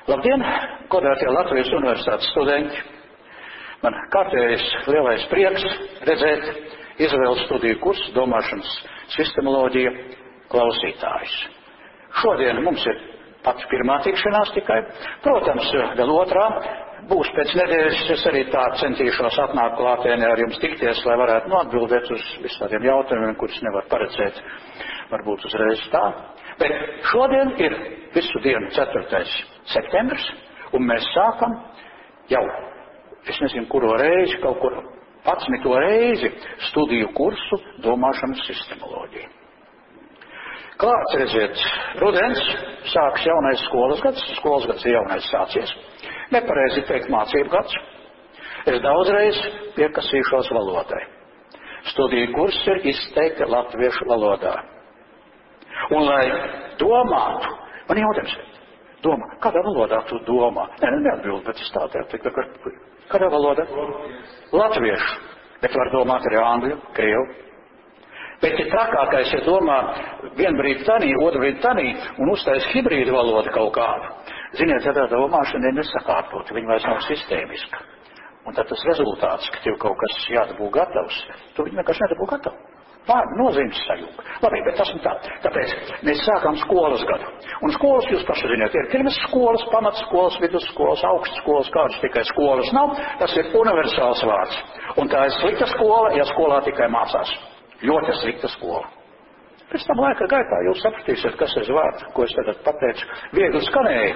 Labdien, godātie Latvijas universitātes studenti! Man kārtējais lielais prieks redzēt izvēles studiju kursu domāšanas sistemoloģija klausītājus. Šodien mums ir pats pirmā tikšanās tikai. Protams, vēl otrā būs pēc nedēļas. Es arī tā centīšos atnākt klātienē ar jums tikties, lai varētu atbildēt uz visādiem jautājumiem, kurus nevar paredzēt, varbūt uzreiz tā. Bet šodien ir visu dienu 4. septembris, un mēs sākam jau, es nezinu, kuro reizi, kaut kur 11. reizi studiju kursu domāšanas sistemoloģiju. Klāts, redziet, rudens, sāks jaunais skolas gads ir jaunais sācies. Nepareizi teikt mācību gads. Es daudzreiz piekasīšos valodai. Studiju kurs ir izteikti latviešu valodā. Un lai domātu, man jautājums, domā, kādā valodā tu domā? Neatbild, bet es tā teikt, kādā valodā? Latviešu, bet var domāt arī angļu, krievu. Bet ir trakākais, ja domā vienbrīd tanī, otrbrīd tanī un uztais hibrīdu valodu kaut kādu. Ziniet, tādā domāšana ir nesakārtot, viņa vairs nav sistēmiska. Un tad tas rezultāts, ka tev kaut kas jādabū gatavs, tu viņu vienkārši nedabū gatavu. Nozīmes sajūga. Labi, bet tas un tā. Tāpēc mēs sākām skolas gadu. Un skolas, jūs paši ziniet, ir pirmas skolas, pamatskolas, vidusskolas, augstskolas, kādas tikai skolas nav. Tas ir universāls vārds. Un tā ir slikta skola, ja skolā tikai mācās. Ļoti slikta skola. Pēc tam laika gaitā jūs sapratīsiet, kas ir vārds, ko es tagad pateicu. Viegli skanēja.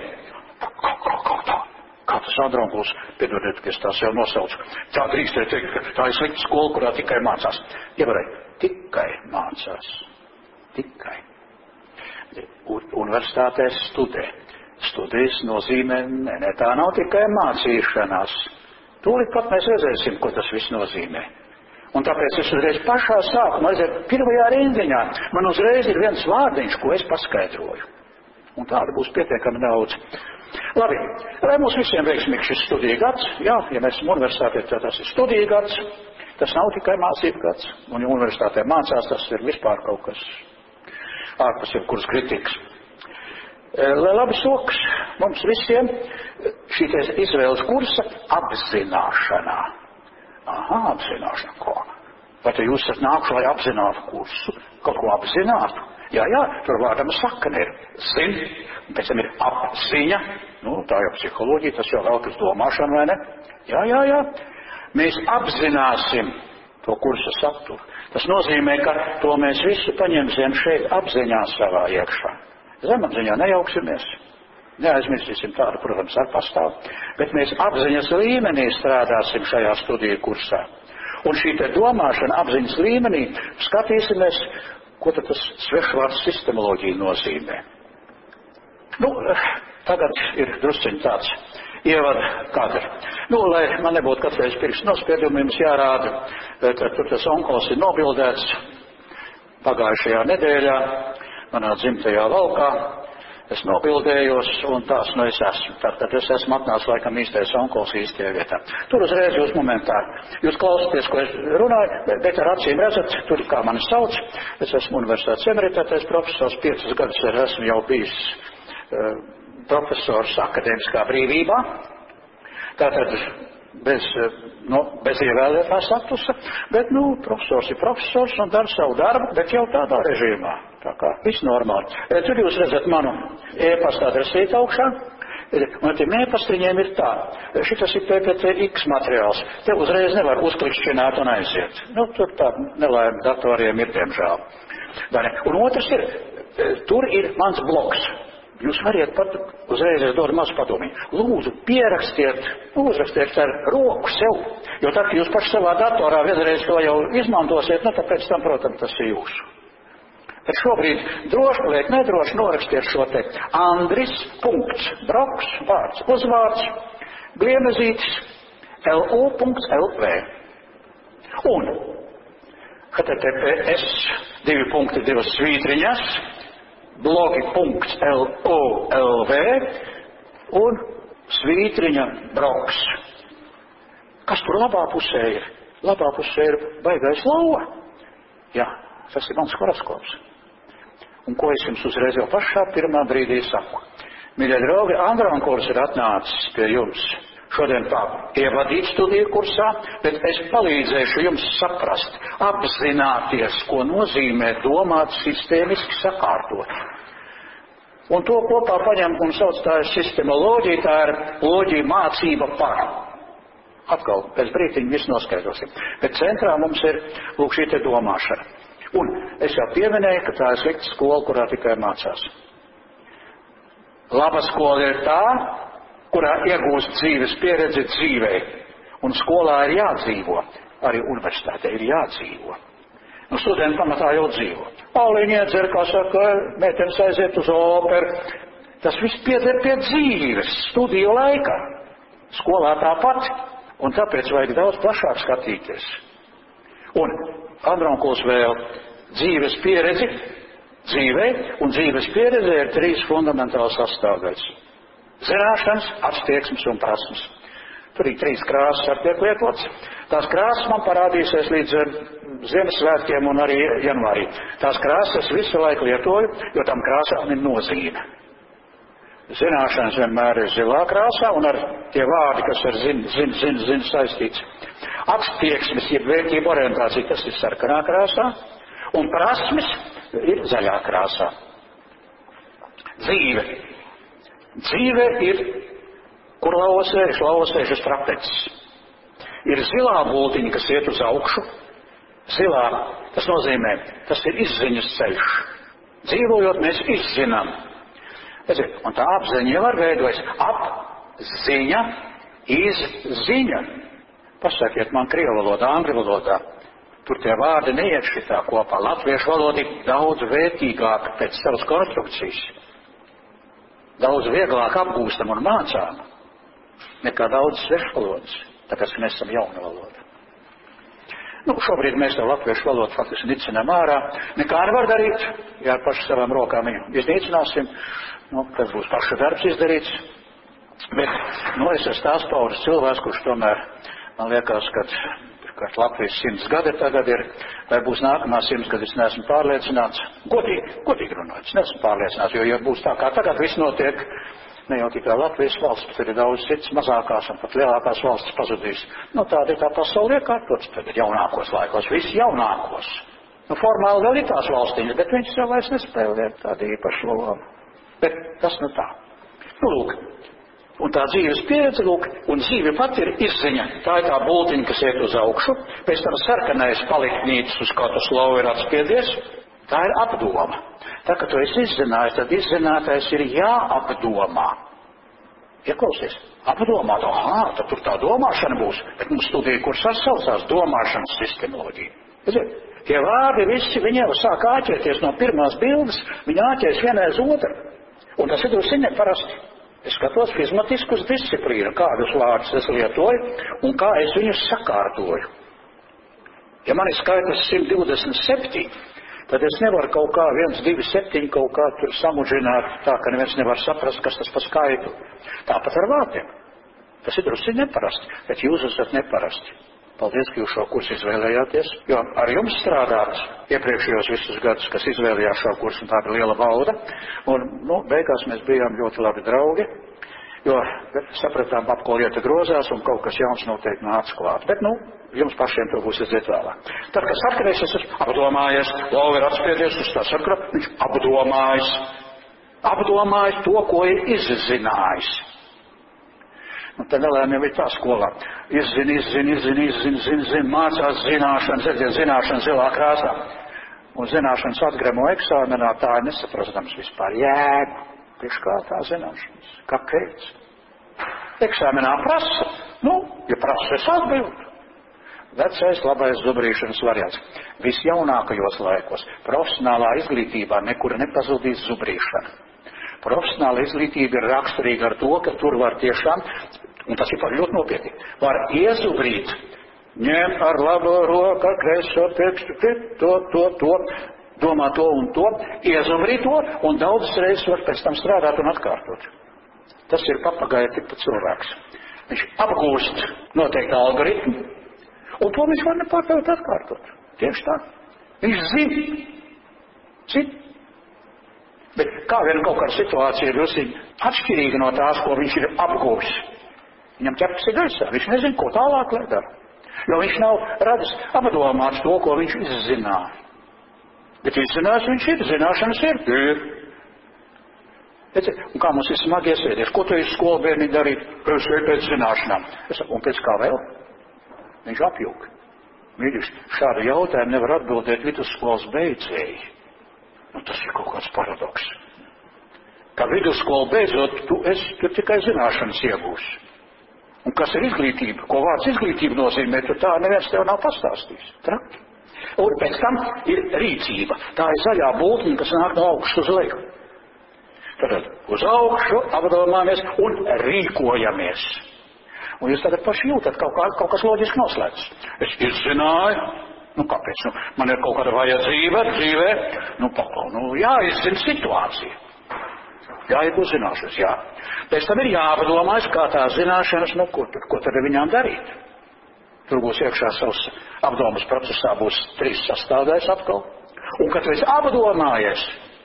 Kā tas Andronkuls, piedodiet, ka es tās jau nosaucu. Tā drīkstēja teikt, ka tā ir slikta skola, kurā tikai mācās. Ievarēji, tikai mācās. Tikai. Universitātēs studē. Studijas nozīmē, ne, tā nav tikai mācīšanās. Tūlīt pat mēs redzēsim, ko tas viss nozīmē. Un tāpēc es uzreiz pašā sākumā, pirmajā rindiņā, man uzreiz ir viens vārdiņš, ko es paskaidroju. Un tāda būs pietiekami daudz. Labi, lai mums visiem veiksmīgi šis studiju gads, jā, ja mēs esam universitātē, tad tas ir studiju gads, tas nav tikai mācību gads, un ja universitātē mācās, tas ir vispār kaut kas ārpus jebkuras kritikas. Lai labi sokas mums visiem šī izvēles kursa apzināšanā. Aha, apzināšana, ko? Vai te jūs esat nākuši, lai apzinātu kursu, kaut ko apzinātu? Jā, tur vārdam sakne ir zin, un pēc tam ir apziņa, tā jau psiholoģija, tas jau vēl uz domāšanu, vai ne? Jā. Mēs apzināsim to kursa saturu. Tas nozīmē, ka to mēs visu paņemsim šeit apziņā savā iekšā. Zemapziņā nejauksimies. Neaizmirsīsim tādu, protams, ar pastāv, bet mēs apziņas līmenī strādāsim šajā studiju kursā. Un šī te domāšana apziņas līmenī skatīsimies, ko tad tas svešvārds sistemoloģija nozīmē. Tagad ir drusciņ tāds ievada kadri. Lai man nebūtu katreiz pirkstu nospiedumi, jums jārāda, ka tur tas onkols ir nobildēts pagājušajā nedēļā, manā dzimtajā laukā. Es nobildējos, un tās es esmu. Tātad es esmu atnācis laikam īstais onkols īstajā vietā. Tur uzreiz jūs momentāri. Jūs klausāties, ko es runāju, bet ar acīm redzat, tur kā mani sauc. Es esmu universitātes emeritētais profesors, 5 gadus esmu jau bijis profesors akadēmiskā brīvībā. Tātad bez ievēlētā statusa, bet, profesors ir profesors un dara savu darbu, bet jau tādā režīmā. Tā kā viss normāli. Tur jūs redzat manu e-pasta adresīti augšā, un tiem e-pastriņiem ir tā. Šitas ir PPTX materiāls. Te uzreiz nevar uzklikšķināt un aiziet. Tur tā nelaime datoriem ir, diemžēl. Un otrs ir, tur ir mans blogs. Jūs variet pat uzreiz, es dodu mazu padomību. Lūdzu, pierakstiet, uzrakstiet ar roku sev, jo tad, ka jūs paši savā datorā vienreiz to jau izmantosiet, tāpēc tam, protams, tas ir jūsu. Bet šobrīd droši paliek nedroši norakstiet šo te Andris.Broks, vārds, uzvārds, Gliemezītis, lu.lv. Un https blogi.lv un svītriņa Broks. Kas tur labā pusē ir? Labā pusē ir baigais lauva. Jā, tas ir mans horoskops. Un ko es jums uzreiz jau pašā pirmā brīdī saku? Mīļie draugi, Andronkurs ir atnācis pie jums šodien ievadīt studiju kursā, bet es palīdzēšu jums saprast, apzināties, ko nozīmē domāt sistēmiski sakārtot. Un to kopā paņem un sauc tā ir sistemoloģija, tā ir loģija mācība par. Atkal, pēc brītiņa visu noskaidrosim. Bet centrā mums ir, lūk, šī te domāšana. Un es jau pieminēju, ka tā ir slikta skola, kurā tikai mācās. Laba skola ir tā, kurā iegūst dzīves pieredzi dzīvē. Un skolā ir jādzīvo. Arī universitātē ir jādzīvo. Nu, studenti pamatā jau dzīvo. Pauliņi iedzer, kā saka, meitenes aiziet uz operu. Tas viss pieder pie dzīves, studiju laikā. Skolā tāpat. Un tāpēc vajag daudz plašāk skatīties. Un Andronkuls vēl dzīves pieredzi dzīvē, un dzīves pieredze ir 3 fundamentāls sastāvdaļas. Zināšanas, attieksmes un prasmes. Tur ir 3 krāsas ar tiek lietots. Tās krāsas man parādīsies līdz Ziemassvētkiem un arī janvārī. Tās krāsas visu laiku lietoju, jo tam krāsām ir nozīme. Zināšanas vienmēr ir zilā krāsā un ar tie vārdi, kas ar zin saistīts. Attieksmes, jeb vērtību orientācija, tas ir sarkanā krāsā, un prasmes ir zaļā krāsā. Dzīve. Dzīve ir, kur lauvas sēž uz trapeces. Ir zilā būtiņa, kas iet uz augšu. Zilā, tas nozīmē, tas ir izziņas ceļš. Dzīvojot, mēs izzinām. Un tā apziņa jau var veidojas. Apziņa, izziņa. Pasakiet man krievu valodā, angļu valodā. Tur tie vārdi neiet šitā kopā. Latviešu valoda ir daudz vērtīgāka pēc savas konstrukcijas. Daudz vieglāk apgūstam un mācām nekā daudz svešvalodas, tāpēc mēs esam jauna valoda. Nu, šobrīd mēs to latviešu valodu faktiski nicinām ārā. Nekā nevar darīt, ja ar pašu savām rokām viņu iznīcināsim. Nu, tad būs paša darbs izdarīts. Bet, es esmu tās pauras cilvēks, kurš tomēr, man liekas, kad Latvijas 100 gadi tagad ir, vai būs nākamā 100 gadi, es neesmu pārliecināts. Godīgi runājot, es neesmu pārliecināts, jo būs tā, kā tagad viss notiek, ne jau tikai Latvijas valsts, bet ir daudz cits mazākās un pat lielākās valsts pazudīs. Nu, tāda ir tā pasaule iekārtots tagad jaunākos laikos, visi jaunākos. Nu, formāli vēl ir tās valstiņas, bet viņš jau vairs nespēlē tādu īpašu lomu. Bet tas nu tā. Nu, lūk. Un tā dzīves pieredze, lūk, un dzīve pat ir izziņa. Tā ir tā būtiņa, kas iet uz augšu, pēc tam sarkanais paliktnītis uz kādu slovu ir atspiedies. Tā ir apdoma. Tā, ka tu esi izzinājis, tad izzinātais ir jāapdomā. Ieklausies, apdomāt, tad tur tā domāšana būs, bet mums studija kursā saucās domāšanas sistemoloģija. Tie vārdi visi, viņi jau sāk āķēties no pirmās bildes, viņi āķēs vienai uz otru. Un tas ir drusku neparasti. Es skatos fizmatisku uz disciplīnu, kādus vārdus es lietoju un kā es viņus sakārtoju. Ja man ir skaitlis 127, tad es nevaru kaut kā 1, 2, 7 kaut kā tur samudžināt tā, ka neviens nevar saprast, kas tas pa skaitu. Tāpat ar vārdiem. Tas ir drusku neparasti, bet jūs esat neparasti. Paldies, ka jūs šo kursu izvēlējāties, jo ar jums strādāt iepriekšējos visus gadus, kas izvēlējās šo kursu, un tā bija liela bauda. Un, beigās mēs bijām ļoti labi draugi, jo sapratām, ap ko lieta grozās, un kaut kas jauns noteikti nāca klāt. Bet, jums pašiem to būs iziet vēlāk. Tad, kad sarkanais, es esmu apdomājies, lauva ir atspiedies uz tā sarkana, viņš apdomājis to, ko ir izzinājis. Un tad nelēm jau ir tā skolā. Izzina, mācās zināšanas, zināšanas zilā krāsā. Un zināšanas atgremo eksāmenā, tā ir nesaprastams vispār jēgu. Priekš kā tā zināšanas? Kāpēc? Eksāmenā prasa. Ja prasa, es atbildu. Vecais labais zubrīšanas variants. Visjaunākajos laikos profesionālā izglītībā nekur nepazudīs zubrīšana. Profesionāla izglītība ir raksturīga ar to, ka tur var tiešām, un tas ir par ļoti nopietni, var iezubrīt, ņemt ar labo roku, ar kreiso pirkstu, to, domā to un to, iezubrīt to, un daudzas reizes var pēc tam strādāt un atkārtot. Tas ir papagaja tipa cilvēks. Viņš apgūst noteikti algoritmu, un to viņš var nepārtraukti atkārtot. Tieši tā. Viņš zina. Bet kā vien kaut kāda situācija ir drusīgi atšķirīga no tās, ko viņš ir apguvis. Viņam ķerpas ir gaisā, viņš nezina, ko tālāk lai dara. Jo viņš nav radis apdomāts to, ko viņš izzināja. Bet izzinājis viņš ir, zināšanas ir. Un kā mums ir smagi iesēdies, ko tu esi skolu bērni darīt? Es eju pēc zināšanām. Es saku, un pēc kā vēl? Viņš apjūk. Mīļš, šādu jautājumu nevar atbildēt vidusskolas beidzēji. Tas ir kaut kāds paradoks. Kā vidusskolu beidzot, tu tikai zināšanas iegūsi. Un kas ir izglītība? Ko vārds izglītība nozīmē, tu tā neviens tev nav pastāstījis. Traki. Un pēc tam ir rīcība. Tā ir zaļā būtne, kas nāk no augšas uz leju. Tad uz augšu apdomāmies un rīkojamies. Un jūs tagad paši jūtat, kaut kas loģiski noslēdz. Es izzināju. Kāpēc? Man ir kaut kāda vajadzība dzīvē. Jāizzina situācija. Jāiegūst zināšanas, jā. Pēc tam ir jāpadomājas, kā tās zināšanas, ko tad ar viņām darīt. Tur būs iekšā savs apdomas procesā, būs 3 sastāvdaļas atkal. Un, kad tu esi apdomājies,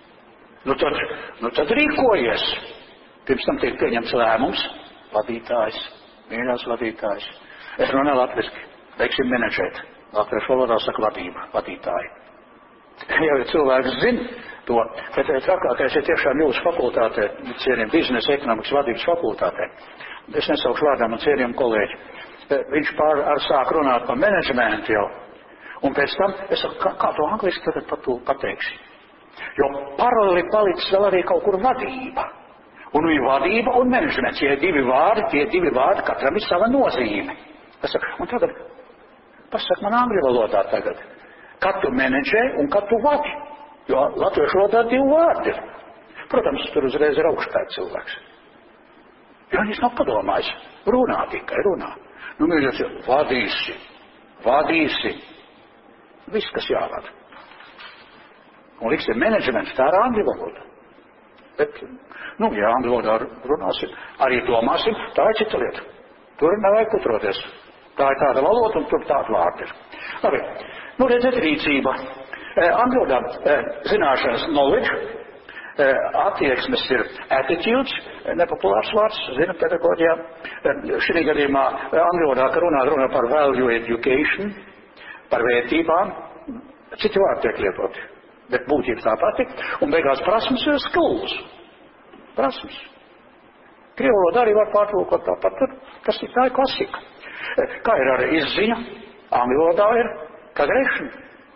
tad rīkojies. Pirms tam tiek pieņemts lēmums, vadītājs, mīļās vadītājs. Es runāju latviski, teiksim menedžēt. Latviešu valodā saka vadība, vadītāji. Jau cilvēks zina to, bet trakākais ir tiešām jūsu fakultātē, cienījam biznesa ekonomikas vadības fakultātē. Es nesaukšu vārdā man cienījam kolēģi. Viņš sāk runāt par menedžmentu jau. Un pēc tam, es saku, kā to angliski tagad pateiksi? Jo paralēli palicis vēl arī kaut kur vadība. Un ir vadība un menedžments. Tie divi vārdi, katram ir sava nozīme. Es saku, un tagad, pasaka man angļu valodā tagad. Kad tu menedžē un kad tu vadi. Jo latviešu valodā 2 vārdi. Protams, tur uzreiz ir augstpēc cilvēks. Jo viņš nav padomājis. Runā tikai, runā. Mīļoties, vadīsi. Viss, kas jāvada. Un liksim menedžments, tā ir angļu valoda. Bet, ja angļu valodā runāsim, arī domāsim, tā ir cita lieta. Tur nevajag kutroties. Tā ir tāda valoda un tur tāda vārdi ir. Labi, redziet rīcība. Angļu valodā zināšanas knowledge, attieksmes ir attitudes, nepopulārs vārds, zina pedagoģijā. Šī gadījumā angļu valodā runā par value education, par vērtībām. Citi vārdi tiek lietoti, bet būtība tā pati. Un beigās prasmes ir skills. Prasmes. Krievu valodā arī var pārtulkot tāpat. Tas ir tā klasika. Kā ir ar izziņu? Angļu valodā ir cognition.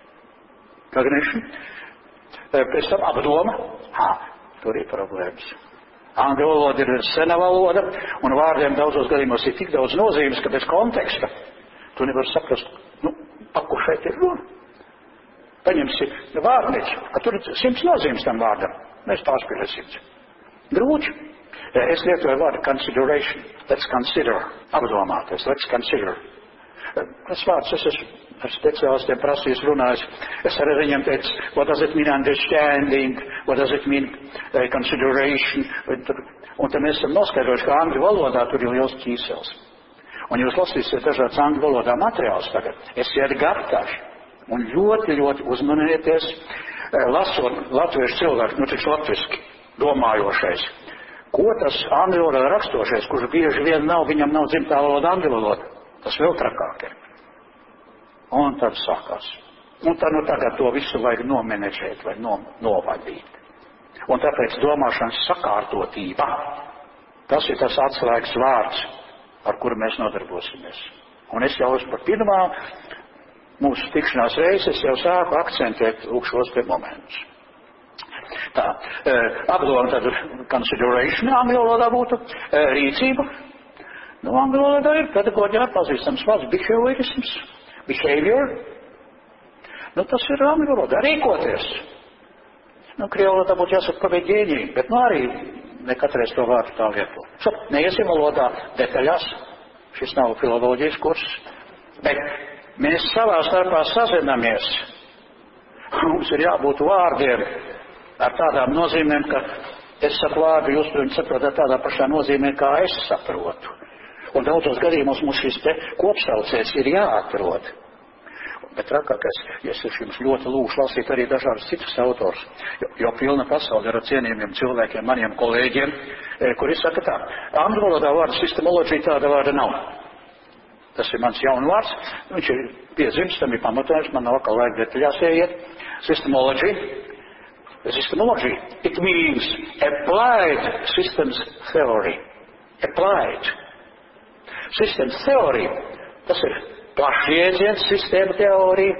Pēc tam apdoma. Tur ir problēmas. Angļu valoda ir sena valoda, un vārdiem daudzos gadījumos ir tik daudz nozīmes, ka bez konteksta tu nevar saprast, par ko šeit ir runa. Paņemsi vārdnici, ka tur ir 100 nozīmes tam vārdam. Mēs pārspīlēsim. Grūti. Es lietoju vārdu consideration. Let's consider. Apdomāties. Let's consider. Tas vārds, es esmu ar speciālistiem prasījis runājis. Es arī viņiem teicu, what does it mean understanding, what does it mean consideration. Un tad mēs esam noskaidrojuši, ka angļu valodā tur ir liels ķīsels. Un jūs lasīsiet dažādas angļu valodā materiālus tagad. Esiet gatavi. Un ļoti, ļoti uzmanieties, lasot latviešu cilvēku, taču latviski domājošais. Ko tas angļu valodā rakstošais, kurš bieži vien viņam nav dzimtā valoda angļu valoda? Tas vēl trakāk ir. Un tad sākās. Un tad tagad to visu vajag nomenedžēt vai novadīt. Un tāpēc domāšanas sakārtotība, tas ir tas atslēgas vārds, ar kuru mēs nodarbosimies. Un es jau par pirmā mūsu tikšanās reizes jau sāku akcentēt šos te momentus. Tā, apdoma tad consideration angļu valodā būtu, rīcība. Angļu valodā ir pedagoģijā pazīstams vārds behavior. Tas ir angļu valodā, rīkoties. Krievu valodā būtu jāsaka paveģēņīgi, bet arī nekatreiz to vārdu tā lieto. Neiesim valodā detaļās, šis nav filoloģijas kurs, bet mēs savā starpā sazinamies. Mums ir jābūt vārdiem ar tādām nozīmēm, ka es saku vārdu, jūs viņu saprotat tādā pašā nozīmē, kā es saprotu. Un daudzos gadījumos mums šis te kopsaucējs ir jāatrod. Bet trakākais, ja es jums ļoti lūgšu lasīt arī dažādus citus autors, jo pilna pasaule ir ar cienījumiem cilvēkiem, maniem kolēģiem, kuri saka tā, angļu valodā vārda sistemoloģija tāda vārda nav. Tas ir mans jaunu vārds, viņš ir piedzims, tam ir pamatojums, man nav atkal laika detaļās ieiet. Systemology, it means applied systems theory. Applied. Systems theory, tas ir plašjēdziens, sistēma teorija.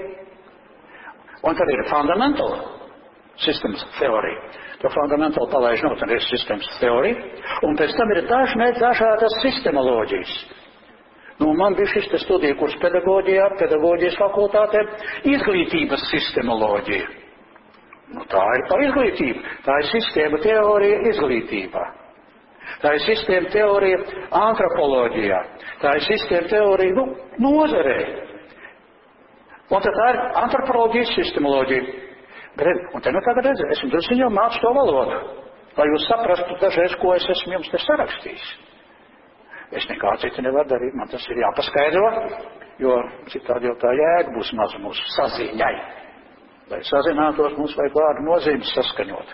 Un tad ir fundamental systems theory. To fundamental palaiž no, tad ir systems theory. Un pēc tam ir dažādas sistemoloģijas. Man bija šis studija kurs pedagoģijā, pedagoģijas fakultātē, izglītības sistemoloģija. Tā ir par izglītību. Tā ir sistēma teorija izglītībā. Tā ir sistēma teorija antropoloģijā. Tā ir sistēma teorija, nozarē. Un tad tā ir antropoloģijas sistemoloģija. Un te tagad redzi, esmu drusku jau mācu to valodu, lai jūs saprastu dažreiz, ko es esmu jums te sarakstījis. Es nekā citu nevaru darīt, man tas ir jāpaskaidro, jo citādi jau tā jēga būs maza mūsu saziņai. Lai sazinātos, mums vajag vārdu nozīmes saskaņot.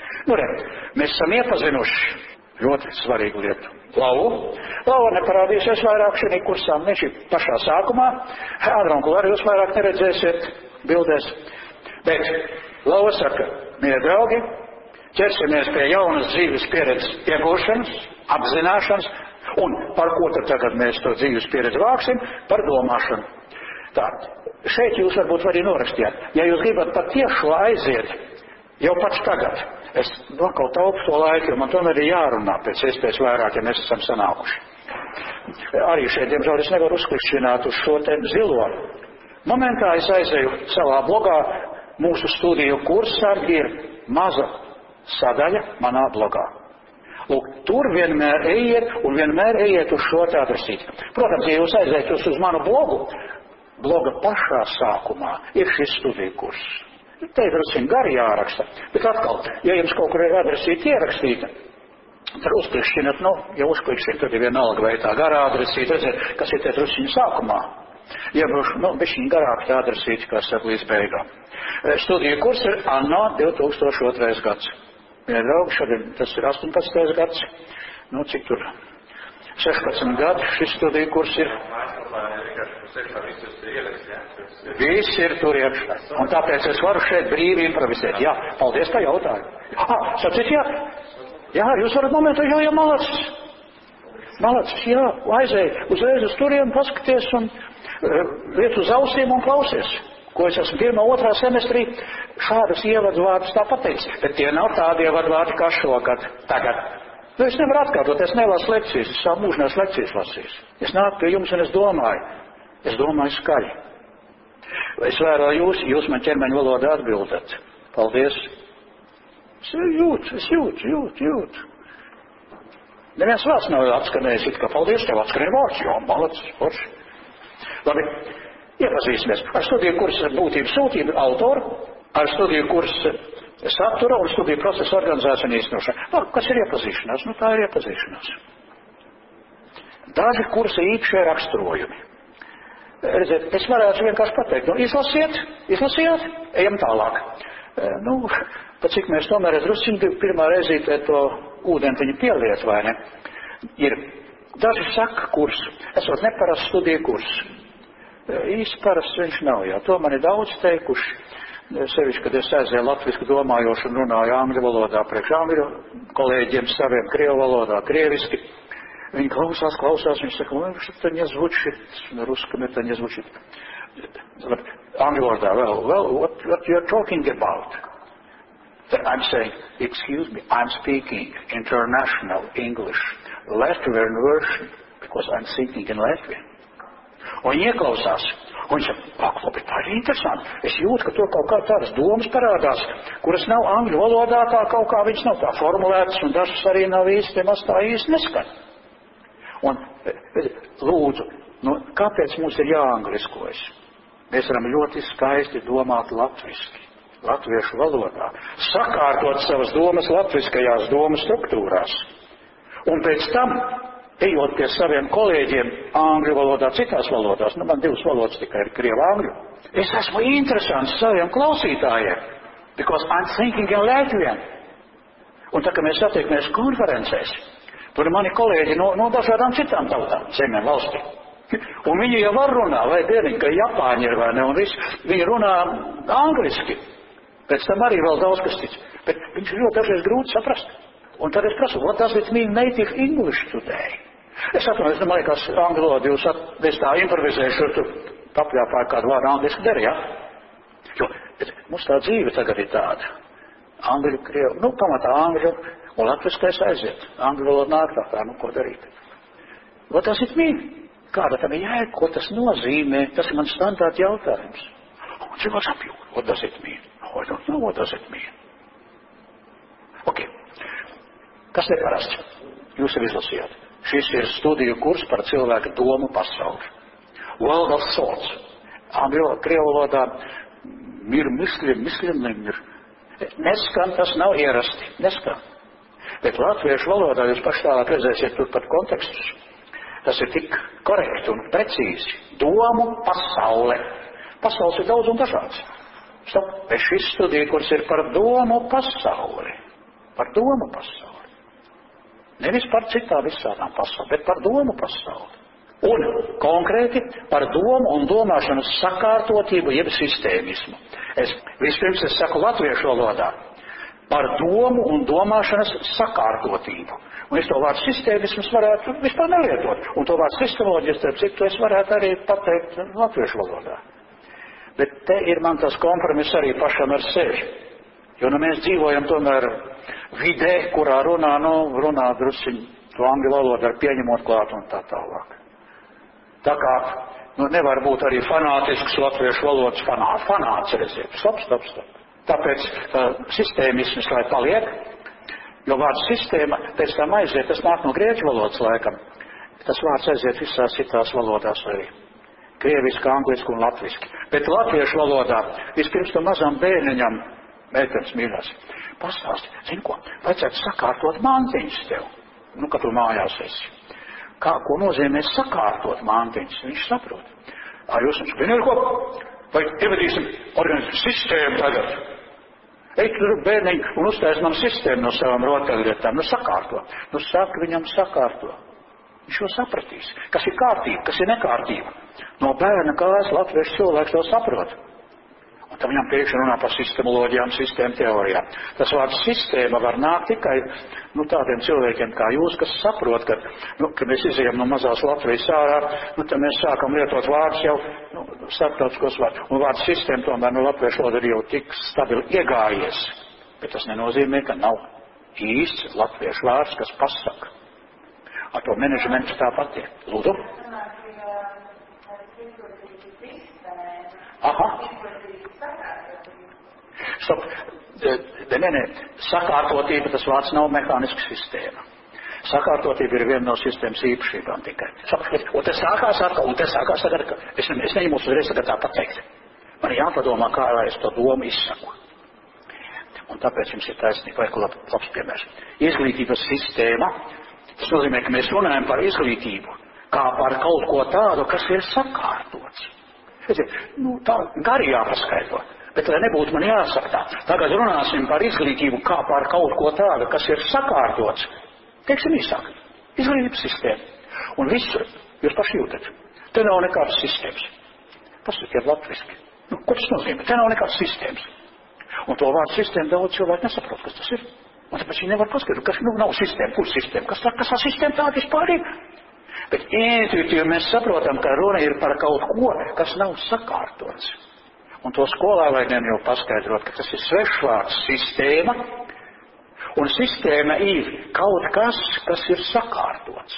Mēs esam iepazinuši ļoti svarīgu lietu. Lava neparādīsies vairāk šī kursām, viņš ir pašā sākumā. Ādronku arī jūs vairāk neredzēsiet bildēs. Bet Lava saka, mīļie draugi, ķersimies pie jaunas dzīves pieredzes iegūšanas, apzināšanas, un par ko tad tagad mēs to dzīves pieredzi vāksim? Par domāšanu. Tā, šeit jūs varbūt arī norakstījāt. Ja jūs gribat patiešu aiziet, jau pats tagad, es atkal taupu to laiku, jo man tomēr ir jārunā pēc iespējas vairāk, ja mēs esam sanākuši. Arī šeit, diemžēl, es nevaru uzklikšķināt uz šo te zilo. Momentā es aizēju savā blogā, mūsu studiju kursam ir maza sadaļa manā blogā. Lūk, tur vienmēr ejiet uz šo adresīti. Protams, ja jūs aizietos uz manu bloga pašā sākumā ir šis studiju kurs. Te ir drusku gari jāraksta, bet atkal, ja jums kaut kur ir adresīti ierakstīta, tad uzklikšķinat, ja uzklikšķinat, tad ir vienalga vai tā garā adresīta, redziet, kas ir te drusku sākumā. Ja būs, bišķiņ garāk tā adresīti, kā saka līdz beigām. Studiju kurs ir anno 2002. gads. Mie draugi, šodien tas ir 18. gads, cik tur 16 gadi, šis studiju kurs ir. Viss ir tur iekšā, un tāpēc es varu šeit brīvi improvizēt. Jā, paldies, ka jautāju. Sacīt, jā, jūs varat momentā jau malacis. Malacis, jā, aizēj uzreiz uz turien, paskaties un liet uz ausīm un klausies. Ko es esmu 1. 2. semestrī šādus ievadvārdus tā pateicis, bet tie nav tādi ievadvārdi kā šogad, tagad. Es nevaru atkārtot, es nelasu lekcijas, es savu mūžnās lekcijas lasīju. Es nāku pie jums un es domāju skaļi. Es vēroju jūs man ķermeņa valodā atbildat. Paldies. Es jūtu. Neviens vārds nav atskanējis, it kā paldies, tev atskanēja vārds, jo, malacis, forši. Labi. Iepazīsimies ar studiju kursa būtību sūtību autoru, ar studiju kursa satura un studiju procesu organizāciju un īstenošanu. Kas ir iepazīšanās? Tā ir iepazīšanās. Daži kursa īpašie raksturojumi. Redziet, es varētu vienkārši pateikt, izlasiet, ejam tālāk. Pat cik mēs tomēr drusciņi pirmā reizītē to ūdentiņu pieliet, vai ne? Ir daži saka kursu, esot neparasts studiju kursu. Īsti parasts viņš nav, jā. To man ir daudz teikuši, sevišķi, kad es aizēju latviski domājoši un runāju angļu valodā priekš angļu kolēģiem saviem krievu valodā, krieviski. Viņi klausās, viņi saka, это не звучит, на русском это не звучит. Angļu valodā, what you're talking about? I'm saying, excuse me, I'm speaking international English, Latvian version, because I'm speaking in Latvian. Un viņi ieklausās, un viņi saka, bet tā ir interesanti. Es jūtu, ka tur kaut kā tādas domas parādās, kuras nav angļu valodā, tā kaut kā viņas nav tā formulētas, un dažas arī nav īsti, maz tā īsti neskan. Un, lūdzu, kāpēc mums ir jāangliskojas? Mēs varam ļoti skaisti domāt latviski, latviešu valodā, sakārtot savas domas latviskajās domu struktūrās. Un pēc tam ejot pie saviem kolēģiem angļu valodā, citās valodās, man 2 valodas tikai ir krievu angļu. Es esmu interesants saviem klausītājiem, because I'm thinking in Latvian. Un tā, ka mēs satiekamies konferencēs, tur mani kolēģi no dažādām citām tautām, zemēm valstīm. Un viņi jau var runā, vai dieniņ, ka Japāņi ir vai ne, un viņi runā angliski. Pēc tam arī vēl daudz kas cits. Bet viņš ļoti dažreiz grūti saprast. Un tad es prasu, what does it mean native English today? Es atvainojos, man liekas, angļu valodu jūs es tā improvizēšu, tur papļāpāju kādu vārdu angliski der, ja? Jo mums tā dzīve tagad ir tāda. Angļu, krievu, pamatā angļu, un latviskais aiziet. Angļu valoda nāk tā, ko darīt. What does it mean? Kāda tam ir jēga, ko tas nozīmē? Tas ir mans standārta jautājums. Un cilvēks apjūta, what does it mean? I don't know what does it mean. Ok. Kas neparasts? Jūs jau izlasījāt. Šis ir studiju kurs par cilvēku domu pasauli. World of thoughts. Krievu valodā mir mislim. Neskan, tas nav ierasti. Neskan. Bet latviešu valodā jūs paši tālāk redzēsiet turpat kontekstus. Tas ir tik korekti un precīzi. Domu pasaule. Pasaules ir daudz un dažāds. Bet šis studija kurs ir par domu pasauli. Par domu pasauli. Nevis par citām visādām pasauli, bet par domu pasauli. Un konkrēti par domu un domāšanas sakārtotību, jeb sistēmismu. Vispirms es saku latviešu valodā par domu un domāšanas sakārtotību. Un es to vārdu sistēmisms varētu vispār nelietot. Un to vārdu sistemoloģijas, starp citu, es varētu arī pateikt latviešu valodā. Bet te ir man tas kompromiss arī pašam ar sevi. Jo mēs dzīvojam tomēr vidē, kurā runā drusiņi to angļu valodu ar pieņemot klāt un tā tālāk. Tā kā nevar būt arī fanātisks latviešu valodas fanāts, redziet. Stop. Tāpēc sistēmisms lai paliek, jo vārds sistēma pēc tam aiziet, tas nāk no grieķu valodas laikam. Tas vārds aiziet visās citās valodās arī. Krieviski, angliski un latviski. Bet latviešu valodā vispirms tam mazam bērniņam, meitenes mīļās, pastāsti, zini ko, vajadzētu sakārtot mantiņas tev, kad tu mājās esi. Ko nozīmē sakārtot mantiņas? Viņš saprot. Jūs mums vienīgi ko? Vai ievedīsim organizāciju sistēmu tagad? Ej, tur bērniņi un uztais man sistēmu no savām rotaļlietām. Sakārto. Saka viņam sakārto. Viņš jau sapratīs, kas ir kārtība, kas ir nekārtība. No bērna kājas latviešu cilvēks to saprot. Un tam viņam pēkšņi runā par sistemoloģijām, sistēmu teorijām. Tas vārds sistēma var nākt tikai tādiem cilvēkiem kā jūs, kas saprot, ka, kad mēs izejam no mazās Latvijas ārā, tad mēs sākam lietot vārdus jau, starptautiskos vārdus. Un vārds sistēma tomēr no latviešu valoda ir jau tik stabili iegājies. Bet tas nenozīmē, ka nav īsts latviešu vārds, kas pasaka. Ar to menedžmentu tāpat ir. Lūdzu. Aha. Stop. Nē. Sakārtotība, tas vārds nav mehāniska sistēma. Sakārtotība ir viena no sistēmas īpašībām tikai. Un te sākās tagad, ka es neņemu uzreiz tagad tā pateikt. Man jāpadomā, kā lai es to domu izsaku. Un tāpēc jums ir taisnība, vai labs piemērs. Izglītības sistēma, tas nozīmē, ka mēs runājam par izglītību, kā par kaut ko tādu, kas ir sakārtots. Tā gari jāpaskaidro. Bet, lai nebūtu man jāsaka tā, tagad runāsim par izglītību kā par kaut ko tādu, kas ir sakārtots. Teiksim īsāk. Izglītības sistēma. Un visur, jūs paši jūtat, te nav nekādas sistēmas. Pasaka, latviski. Ko tas nozīmē? Te nav nekādas sistēmas. Un to vārdu sistēmu daudz cilvēku nesaprot, kas tas ir. Un tāpēc viņi nevar paskaidrot, kas nav sistēma, kur sistēma, kas tā sistēma tāda vispār ir. Bet intuitīvi mēs saprotam, ka runa ir par kaut ko, kas nav sakārtots. Un to skolēniem jau paskaidrot, ka tas ir svešvārds sistēma, un sistēma ir kaut kas, kas ir sakārtots.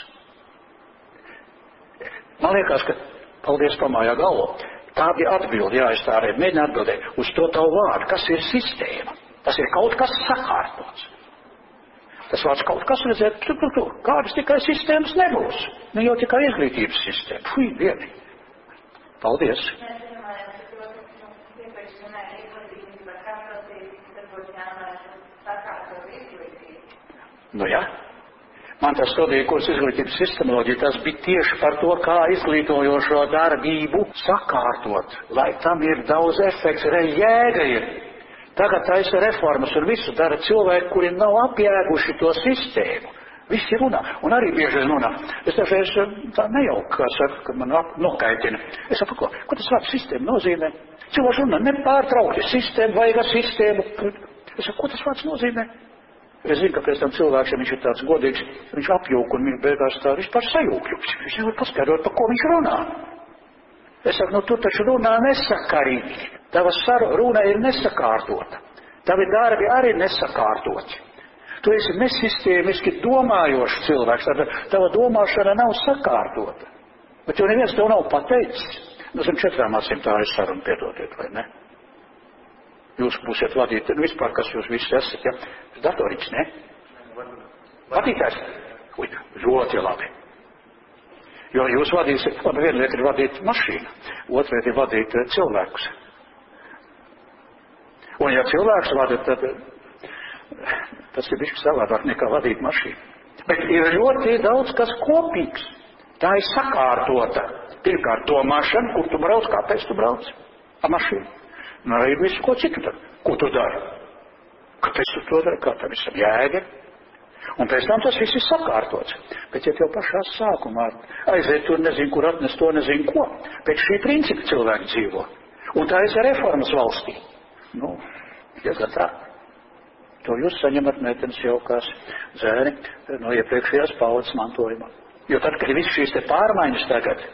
Man liekas, ka, paldies pamājā galvo, tā bija atbildi, es tā arī mēģinu atbildēt uz to tavu vārdu, kas ir sistēma. Tas ir kaut kas sakārtots. Tas vārds kaut kas redzēt, kādas tikai sistēmas nebūs. Ne jau tikai izglītības sistēma. Fui, dieni. Paldies. Jā. Man tas studija kurs izglītības sistemoloģija, tas bija tieši par to, kā izglītojošo darbību sakārtot, lai tam ir daudz efekts, jēga ir. Tagad taisa reformas un visu dara cilvēki, kuri nav apjēguši to sistēmu. Visi runā, un arī bieži vien runā. Es dažreiz tā nejauku, kā saka, kad man nokaitina. Es saku, ko tas vārds sistēma nozīmē? Cilvēks runā nepārtraukti, sistēma, vajag sistēmu. Es saku, ko tas vārds nozīmē? Es zinu, ka pēc tam cilvēks, ja viņš ir tāds godīgs, viņš apjūk un viņš beigās tā vispār sajūkļuks. Viņš nevar paskaidrot, par ko viņš runā. Es saku, tu taču runā nesakarīgi. Tava runa ir nesakārtota. Tavi darbi arī nesakārtoti. Tu esi nesistēmiski domājošs cilvēks, tava domāšana nav sakārtota. Bet jau neviens tev nav pateicis. Nu, zem 4 acīm tā ir saruna, piedodiet, vai ne? Jūs būsiet vadīti, vispār, kas jūs visi esat, ja? Datoriņš, ne? Vadītājs? Ui, ļoti labi. Jo jūs vadīsiet, labi, viena lieta ir vadīt mašīnu, otra lieta ir vadīt cilvēkus. Un ja cilvēks vada, tad tas ir bišķi savādāk nekā vadīt mašīnu. Bet ir ļoti daudz kas kopīgs. Tā ir sakārtota. Pirmkārt, domāšana, kur tu brauc, kāpēc tu brauc ar mašīnu. Nu, arī visu ko citu tad. Ko tu dari? Kāpēc tu to dari? Kā tam visam jēga? Un pēc tam tas viss ir sakārtots. Bet ja tev pašā sākumā aiziet tur nezinu, kur atnest to nezinu ko, pēc šī principa cilvēki dzīvo. Un tā ir reformas valstī. Nu, diezgan tā. To jūs saņemat meitenes jaukās zēni no iepriekšējās paudzes mantojuma. Jo tad, kad viss šīs te pārmaiņas tagad,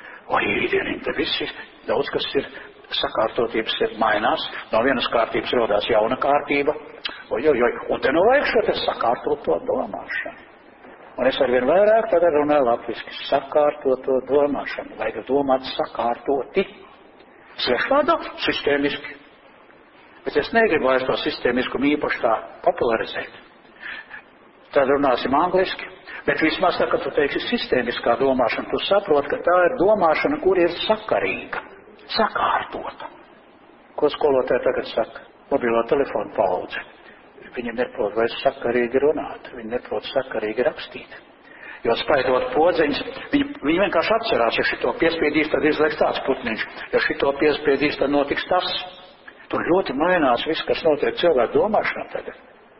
te viss ir, daudz kas ir, sakārtotības mainās, no vienas kārtības rodās jauna kārtība, un te nu vajag šo te sakārtoto domāšanu. Un es arvien vairāk tagad runāju latviski, sakārtoto domāšanu, vajag domāt sakārtoti, svešvārdā sistēmiski. Bet es negribu vairs to sistēmiskumu īpaši tā popularizēt. Tad runāsim angliski, bet vismaz tā, kad tu teiksi sistēmiskā domāšana, tu saproti, ka tā ir domāšana, kur ir sakarīga. Sakārtota. Ko skolotāji tagad saka? Mobilo telefonu paudze. Viņi neprot vairs sakarīgi runāt. Viņi neprot sakarīgi rakstīt. Jo spaidot podzeņus, viņi vienkārši atcerās, ja šito piespiedīs, tad izlaiks tāds putniņš. Ja šito piespiedīs, tad notiks tas. Tur ļoti mainās viss, kas notiek cilvēku domāšanā tagad.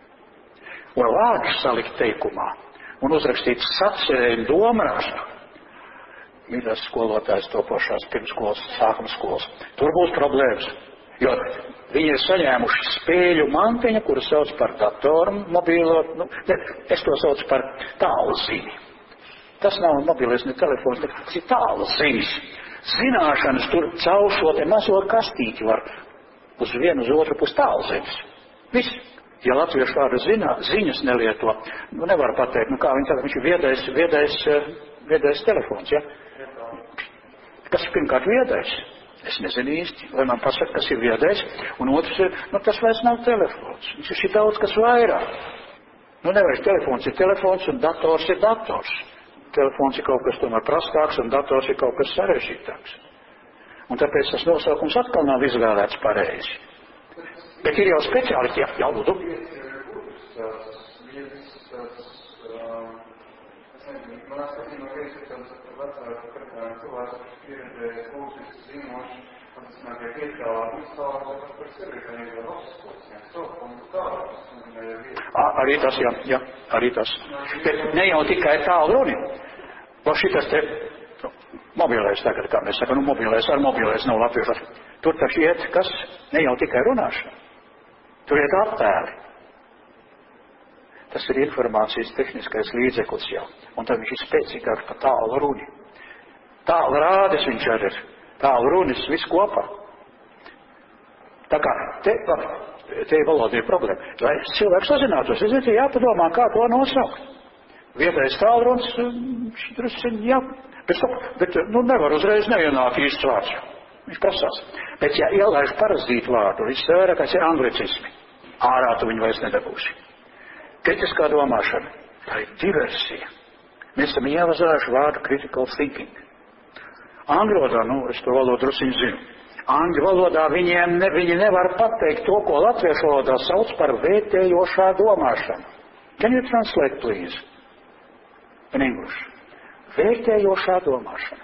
Un vārdus salikt teikumā un uzrakstīt sacerējumu domāšanu. Mīļās skolotājs topošās pirmskolas, sākuma skolas. Tur būs problēmas, jo viņi ir saņēmuši spēļu mantiņu, kuru sauc par datoru mobīlo, es to saucu par tālziņu. Tas nav mobilais, ne telefons, tas ir tālziņas. Zināšanas tur caur šo te mazo kastīti var uz vienu, uz otru pus tālziņas. Viss. Ja latviešu vārdu ziņas nelieto, nevar pateikt, kā viņi tagad, viņš ir viedais telefons, ja? Kas ir pirmkārt viedais? Es nezinu īsti, lai man pasaka, kas ir viedais, un otrs ir, tas vairs nav telefons. Viņš ir daudz kas vairāk. Nevar telefons ir telefons, un dators ir dators. Telefons ir kaut kas tomēr prastāks, un dators ir kaut kas sarežģītāks. Un tāpēc tas nosaukums atkal nav izvēlēts pareizi. Bet ir jau speciālisti, jā, lūdzu. Arī tas, jā, arī tas. Bet ne jau tikai tālu runi. Vai šitas te mobilais tagad, kā mēs sakam, mobilais nav latviešu. Tur taču iet, kas ne jau tikai runāšana. Tur iet attēli. Tas ir informācijas tehniskais līdzeklis jau. Un tad viņš ir spēcīgāks par tālu runi. Tālu rādes viņš arī ir. Tālu runis viss kopā. Tā kā te valoda ir problēma. Lai cilvēks sazinātos, es jāpadomā, kā to nosaukt. Viedais tālrunis, jā. Bet nevar uzreiz neienāk īsts vārds. Viņš prasās. Bet ja ielaiž parazītu vārdu, viņš sēra, kas ir anglicismi. Ārā tu viņu vairs nedabūsi. Kritiskā domāšana. Tā ir diversija. Mēs esam ievazājuši vārdu critical thinking. Angļu valodā, es to valodu drusiņu zinu. Angļu valodā viņi nevar pateikt to, ko latviešu valodā sauc par vērtējošā domāšanu. Can you translate, please? in English. Vērtējošā domāšana.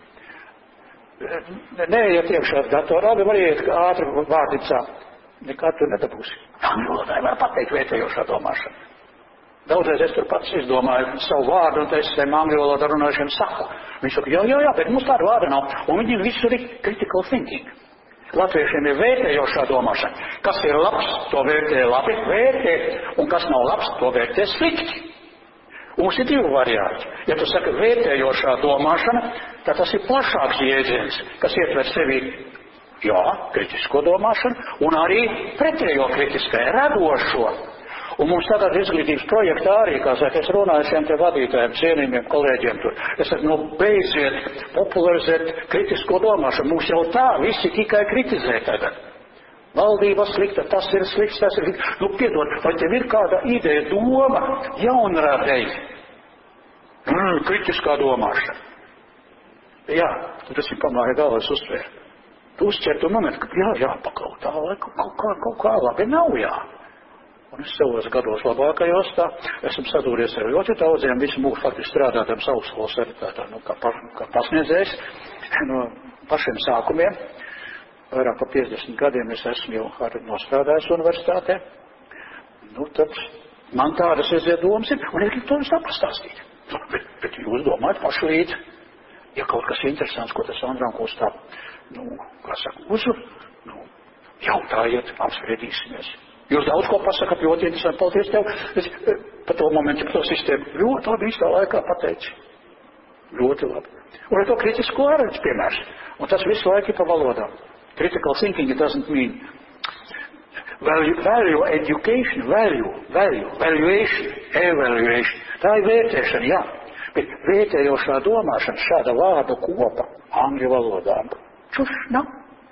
Neiet iekšā datorā, bet var iet ātri vārdicā. Nekā tur nedabūsi. Angļu valodā var pateikt vērtējošā domāšana. Daudzreiz es tur pats izdomāju savu vārdu, un es saviem angļu valodā runājušiem saku. Viņi saka, jā, bet mums tāda vārda nav. Un viņiem visur ir critical thinking. Latviešiem ir vērtējošā domāšana. Kas ir labs, to vērtē labi, vērtē, un kas nav labs, to vērtē slikti. Un mums ir divi varianti. Ja tu saki vērtējošā domāšana, tad tas ir plašāks jēdziens, kas ietver sevi, kritisko domāšanu, un arī pretējo kritiskai, radošo. Un mums tagad izglītības projektā arī, kā saka, es runāju šiem te vadītājiem, cienījumiem, kolēģiem tur. Es saku, beidziet popularizēt kritisko domāšanu. Mums jau tā visi tikai kritizē tagad. Valdība slikta, tas ir slikts, tas ir slikts. Piedod, vai tev ir kāda ideja, doma, jaunradēji? Kritiskā domāšana. Jā, tas ir pamāja galvas uztvēr. Tu uzķer to momentu, ka pakaut tā, lai kaut kā labi nav, Un es savos gados labākajos esmu sadūries ar ļoti daudziem, visu mūsu faktiski strādātājiem augstskolas kā pasniedzējs no pašiem sākumiem. Vairāk par 50 gadiem es esmu jau arī nostrādājis universitātē. Tad man tādas iedomas ir, un es gribu to jums tā pastāstīt. Bet jūs domājat paši līdzi, ja kaut kas interesants, ko tas Andrām kaut tā, uzvar, jautājiet, apspriedīsimies. Jūs daudz ko pasakat, ļoti interesanti, paldies tev. Es par to momentu, par to sistēmu ļoti labi īstā laikā pateici. Ļoti labi. Un ar to kritisko arī piemērs. Un tas visu laiku ir pa valodām. Critical thinking doesn't mean value education, valuation, evaluation. Tā ir vērtēšana, Bet vērtējošā domāšana, šāda vārdu kopa angļu valodām. Čuš, nav.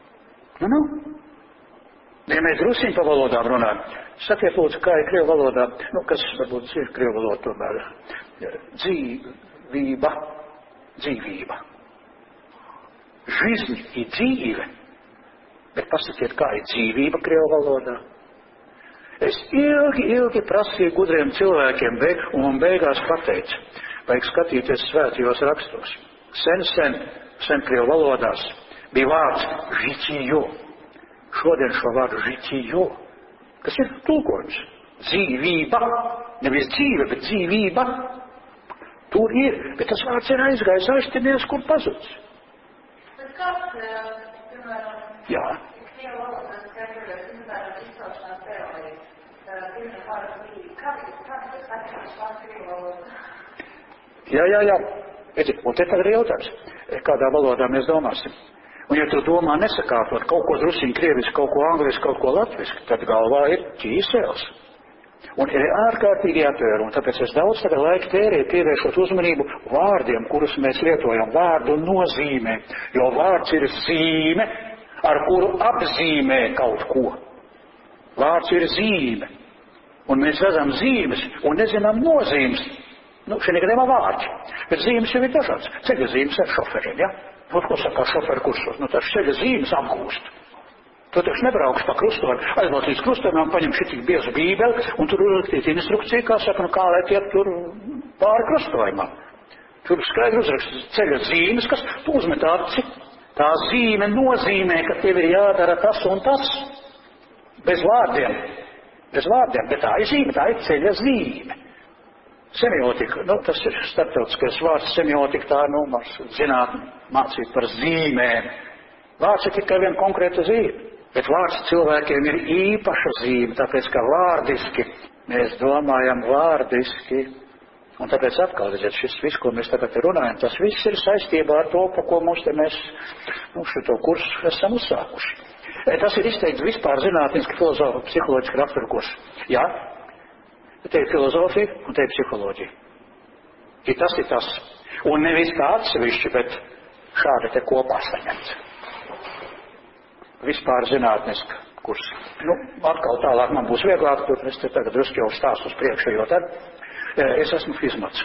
Ja mēs drusiņ pa valodām runājam, sakiet lūdzu, kā ir krievu valodā, kas varbūt ir krievu valoda tomēr, dzīvība. Жизнь ir dzīve, bet pasakiet, kā ir dzīvība krievu valodā. Es ilgi prasīju gudriem cilvēkiem, un man beigās pateica, vajag skatīties svētajos rakstos. Sen krievu valodās bija vārds žitijo. Šodien šo vārdu žitijo, kas ir tulkojums. Dzīvība, nevis dzīve, bet dzīvība. Tur ir, bet tas vārds ir aizgājis, aiztinies, kur pazudis. Bet kāds, piemēram, krievu valodā skaidrojot izcelšanās teoriju, pirmā vārds bija, kāds tas atšķiras vārds krievu valodā? Jā. Un te tagad ir jautājums, kādā valodā mēs domāsim. Un ja tu domā nesakārtot kaut ko drusiņu krieviski, kaut ko angliski, kaut ko latviski, tad galvā ir ķīsels. Un ir ārkārtīgi jātvēr, un tāpēc es daudz tagad laika tērēju pievēršot uzmanību vārdiem, kurus mēs lietojam, vārdu nozīmē, jo vārds ir zīme, ar kuru apzīmē kaut ko. Vārds ir zīme, un mēs redzam zīmes, un nezinām nozīmes. Šī gadījumā vārdi, bet zīmes jau ir dažādas. Ceļa zīmes ar šoferiem, Ko saka šoferu kursos? Tas ceļa zīmes apgūst. Tu taču nebrauks pa krustojumam, aizbrauc līdz krustojumam, paņem šitik biezu bībeli, un tur uzrakstīt instrukciju, kā saka, kā lai tiek tur pāri krustojumam. Tur skaidri uzrakstīt ceļa zīmes, kas tu uzmet aci. Tā zīme nozīmē, ka tev ir jādara tas un tas. Bez vārdiem, bet tā ir zīme, tā ir ceļa zīme. Semiotika, tas ir starptautiskais vārds, semiotika tā ir, zinātne, mācīt par zīmēm. Vārds ir tikai viena konkrēta zīme, bet vārds cilvēkiem ir īpaša zīme, tāpēc, ka vārdiski mēs domājam vārdiski. Un tāpēc atkal, redziet, šis viss, ko mēs tagad runājam, tas viss ir saistībā ar to, pa ko mums te mēs, šito kursu esam uzsākuši. Tas ir izteikts vispār zinātniski psiholoģiski rakstura kursu. Te ir filozofija un te ir psiholoģija. Tas ir tas. Un nevis tā atsevišķi, bet šādi te kopā saņemts. Vispār zinātniska kursa. Atkal tālāk man būs vieglāk, tur es te tagad drusku jau stāstu uz priekšu, jo tad es esmu fizmats.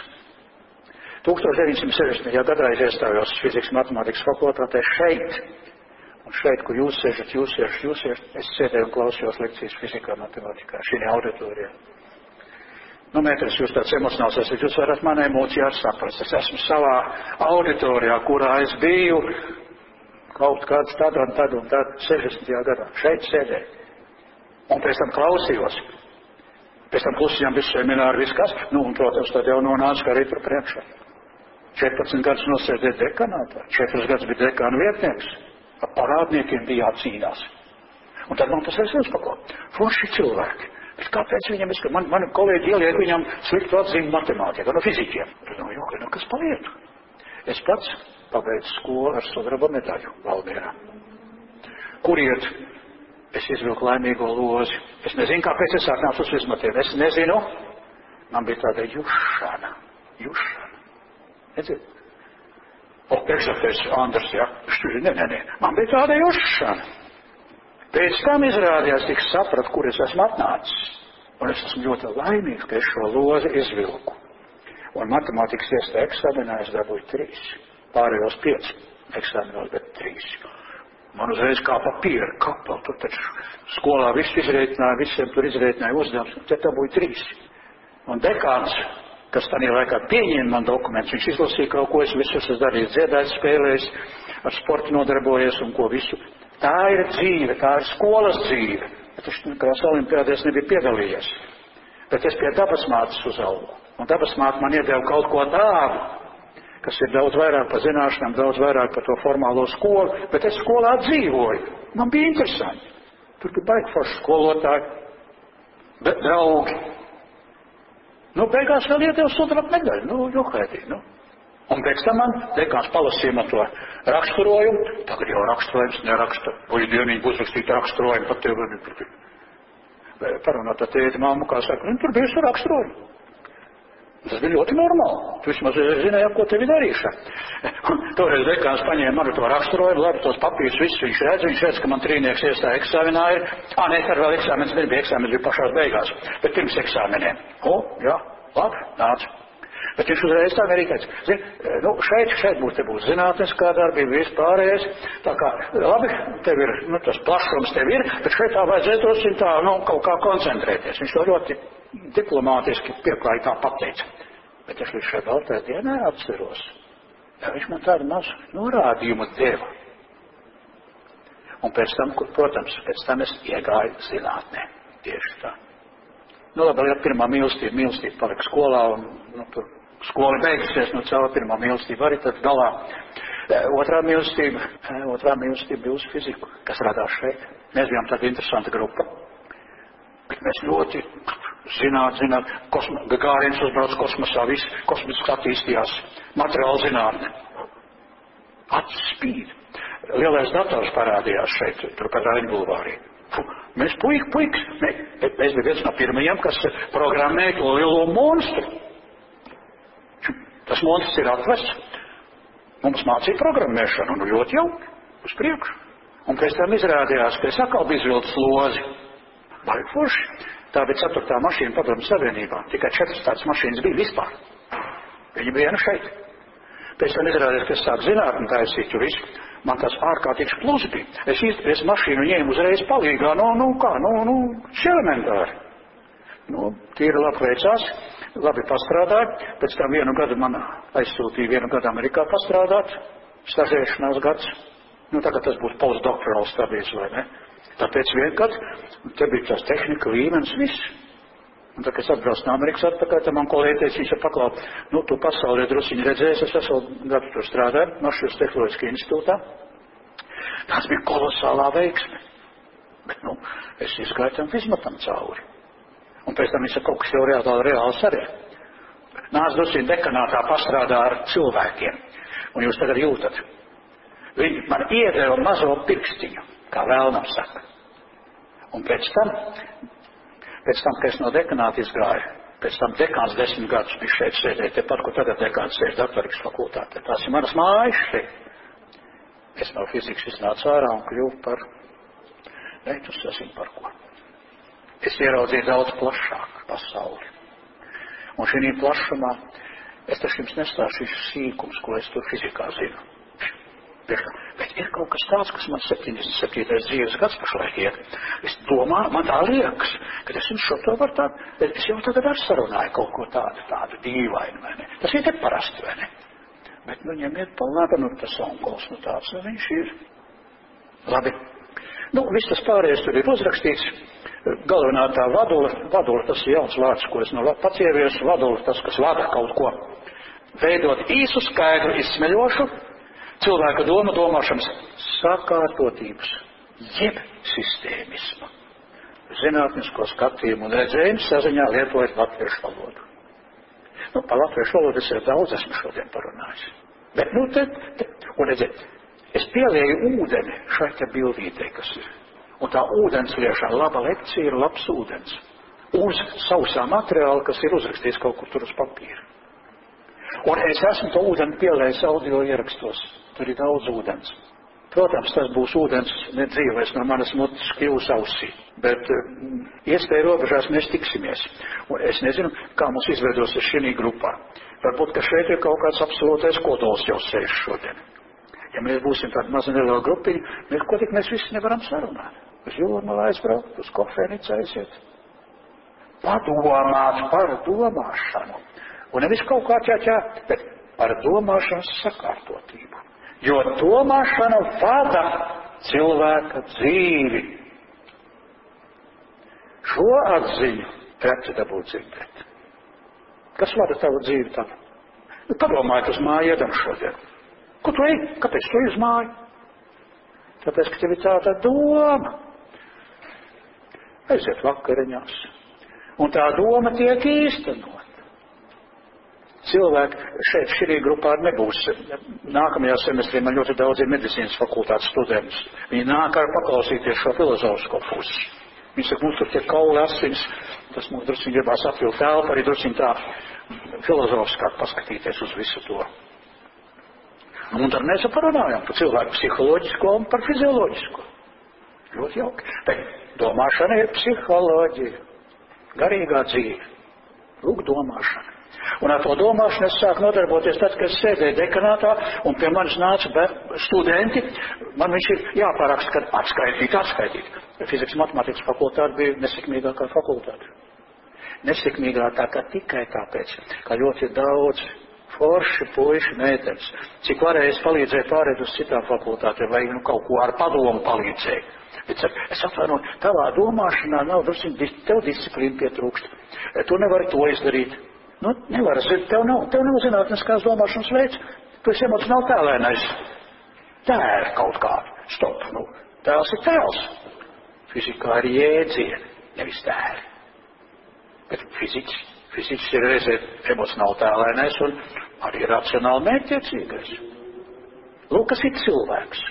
1960. gadā es iestājos fizikas matemātikas fakultātē šeit. Un šeit, kur jūs sēžat, es sēdēju un klausījos lekcijas fizikā, matemātikā, šī auditorijā. Nu, mētris, jūs tāds emocionāls esat, jūs varat man emocijā saprast. Es esmu savā auditorijā, kurā es biju kaut kāds tad un tad 60. gadā. Šeit sēdēju. Un pēc tam klausījos. Pēc tam klusiņām visu semināru, viss kas. Nu, un, protams, tad jau nonāca arī tur priekšā. 14 gadus nosēdēja dekanātā. 4 gadus bija dekāna vietnieks. Ar parādniekiem bija jācīnās. Un tad man tas arī uzpako. Forši cilvēki. Bet kāpēc viņam, mani kolēģi ieliek viņam sliktu atzīmi matemātikā, no fizikiem. Nu, kas palietu? Es pats pabeidzu skolu ar sudraba medaļu Valmierā. Kur iet? Es izvilku laimīgo lozi. Es nezinu, kāpēc es atnācu uz izmatiem. Es nezinu. Man bija tāda jušana. Redziet? Priekšsaktais Andrs, ja? Nē. Man bija tāda jušana. Pēc tam izrādījās, tik saprat, kur es esmu atnācis. Un es esmu ļoti laimīgs, ka es šo lozi izvilku. Un matemātikas iestā eksāmenā es dabūju 3. Pārējos 5 eksāmenos, bet 3. Man uzreiz kā papīra kapel, tur taču skolā viss izreitināja, visiem tur izreitināja uzdevums, un te dabūju 3. Un dekāns, kas tādā laikā pieņēma man dokumentus, viņš izlasīja kaut ko, es visu esmu darījis, dziedājis, spēlējis, ar sportu nodarbojies un ko visu. Tā ir dzīve, tā ir skolas dzīve. Bet es nekādās olimpiādēs nebija piedalījies. Bet es pie dabas mātes uzaugu. Un dabas māte man iedeva kaut ko tādu, kas ir daudz vairāk par zināšanām, daudz vairāk par to formālo skolu. Bet es skolā dzīvoju. Man bija interesanti. Tur bija baigi forši skolotāji. Bet draugi. Nu, beigās vēl iedeva sudraba medaļu. Johēdī, Un pēc tam man dekāns palasīja man to raksturojumu. Tagad jau raksturojums neraksta. Vai dieniņi būs rakstīt raksturojumu par tevi. Parunāt ar tēti māmu, kā saka, tur bija visu raksturojumu. Tas bija ļoti normāli. Tu vismaz zināji, ko tevi darīšu. Toreiz dekāns paņēma manu to raksturojumu, labi, tos papīrus visus viņš redz, ka man trīnieks iestāja eksāmenā ir. Nekad vēl eksāmenis nebija, eksāmenis bija pašās beigās, bet pirms eksāmeniem. Jā, labi, nāc. Bet viņš uzreiz tā arī teica, šeit būs zinātniskā darbība, vispārējais, tā kā, labi, tev ir, tas plašums tev ir, bet šeit tā vajadzētu tā, kaut kā koncentrēties. Viņš to ļoti diplomātiski pieklāja tā pateica. Bet es līdz šai baltai dienai atceros, viņš man tādu mazu norādījumu deva. Un pēc tam, protams, es iegāju zinātnē, tieši tā. Labi, ja pirmā mīlestība palika skolā, un tur skola beigusies, caur pirmā mīlestība arī tad galā. Otrā mīlestība bija uz fiziku, kas radās šeit. Mēs bijām tāda interesanta grupa. Bet mēs ļoti zināt, Gagārins uzbrauc kosmosā, viss kosmiski attīstījās, materiāla zinātne. Acis spīd. Lielais dators parādījās šeit, tur pat Rainbulvārī. Mēs puikas, mēs bija viens no pirmajiem, kas programmēja to lielo monstru. Tas monstrs ir atvests. Mums mācīja programmēšanu, ļoti jauki, uz priekšu. Un pēc tam izrādījās, ka es atkal biju izvilcis lozi. Baigi forši. Tā bija 4. mašīna Padomju Savienībā. Tikai 4 tādas mašīnas bija vispār. Viņa bija šeit. Pēc tam izrādījās, ka es sāku zinātni taisīt, jo visu. Man tas ārkārtīgs plus bija. Es mašīnu ņēmu uzreiz palīgā, elementāri. Tīri labi veicās, labi pastrādāja. Pēc tam 1 gadu man aizsūtīja 1 gadu Amerikā pastrādāt, stažēšanās gads. Tagad tas būs postdoktorāls stadijas, vai ne? Tāpēc 1 gadu, te bija tās tehnika līmenis, viss. Un tad, kad es atbraucu no Amerikas atpakaļ, tad man kolēģi teica, viņš paklāt, tu pasaulē drusiņi redzējies, es esmu gadu tur strādāju, Mašīnas tehnoloģiskajā institūtā. Tas bija kolosālā veiksme. Bet, es izgāju tam fizmatam cauri. Un pēc tam viņš kaut kas jau reāls arī. Nāc drusiņi dekanātā pastrādā ar cilvēkiem. Un jūs tagad jūtat. Viņi man iedeva mazo pirkstiņu, kā vēlnam saka. Un pēc tam, kad es no dekanāta izgāju, pēc tam dekāns 10 gadus bija šeit sēdēt, tepat, kur tagad dekāns sēž doktorikas fakultātē. Tās ir manas mājas šeit. Es no fizikas iznācu ārā un kļuvu par, tu sasīm par ko. Es ieraudzīju daudz plašāku pasauli. Un šī plašumā, es taču jums nestāstīšu sīkums, ko es tur fizikā zinu. Bet ir kaut kas tāds, kas man 77. dzīves gads pašlaik iet. Es domāju, man tā liekas, ka es jums šo to varu tādu, es jau tagad ar sarunāju kaut ko tādu dīvainu, vai ne? Tas ir te parasti, vai ne? Bet viņam iet pa labi, tas onkuls, tāds viņš ir. Labi. Viss tas pārējais tur ir uzrakstīts. Galvenā tā vadula, tas ir jauns vārds, ko es pats ieviesu, vadula, tas, kas vada kaut ko. Veidot īsu, skaidru, izsmeļošu, cilvēka domāšanas sakārtotības, jeb sistēmismu, zinātnisko skatījumu un redzējumu saziņā lietojot latviešu valodu. Par latviešu valodu es jau daudz esmu šodien parunājis. Bet, un redziet, es pielieju ūdeni šai te bildītei, kas ir. Un tā ūdens liešana, laba lekcija ir labs ūdens. Uz sausā materiāla, kas ir uzrakstīts kaut kur tur uz papīra. Un es esmu to ūdeni pielējis audio ierakstos. Tur ir daudz ūdens. Protams, tas būs ūdens nedzīvēs no manas mutes kļūs ausī. Bet iespēja robežās mēs tiksimies. Un es nezinu, kā mums izveidosies šī grupā. Varbūt, ka šeit ir kaut kāds absolūtais kodols jau sēž šodien. Ja mēs būsim tāda maza neliela grupiņa, mēs visi nevaram sarunāt. Uz Jūrmalu aizbraukt, uz kofēnicu aiziet. Padomāt par domāšanu. Un nevis kaut kā bet par domāšanas sakārtotību. Jo domāšana vada cilvēka dzīvi. Šo atziņu reti dabūt dzirdēt. Kas vada tavu dzīvi tad? Padomājiet uz māju iedam šodien. Ko tu ej? Kāpēc tu ej uz māju? Tāpēc, ka tev ir tāda doma. Aiziet vakariņās. Un tā doma tiek īstenot. Cilvēki šeit šī grupā nebūs. Nākamajā semestrī man ļoti daudz ir medicīnas fakultātes studentus. Viņi nāk ar paklausīties šo filozofisko pusi. Viņi saka, mums tur tie kauli asinis, tas mums drusciņ gribās atvilkt telpu, arī drusciņ tā filozofiskāk paskatīties uz visu to. Un tad mēs parunājam par cilvēku psiholoģisko un par fizioloģisko. Ļoti jauki. Bet domāšana ir psiholoģija, garīgā dzīve. Lūk, domāšana. Un ar to domāšanu es sāku nodarboties tad, kad es sēdēju dekanātā un pie manis nāca studenti. Man viņš ir jāparaksta, kad atskaitīt. Fizikas matemātikas fakultāte bija nesekmīgākā fakultāte. Nesekmīgākā tikai tāpēc, ka ļoti daudz forši puiši meitenes. Cik varēja, es palīdzēju pārēt uz citām fakultātēm, vai kaut ko ar padomu palīdzēju. Bet es atvainoju, tavā domāšanā nav drusciņ, tev disciplīna pietrūkst. Tu nevari to izdarīt. Nevar, tev nav zinātniskās domāšanas veids. Tu esi emocionāli tēlēnais. Tēli kaut kādu. Stop. Tēls ir tēls. Fizikā ir jēdzieni, nevis tēli. Bet fiziķis ir reizē emocionāli tēlēnais un arī racionāli mērķtiecīgais. Lūk, kas ir cilvēks.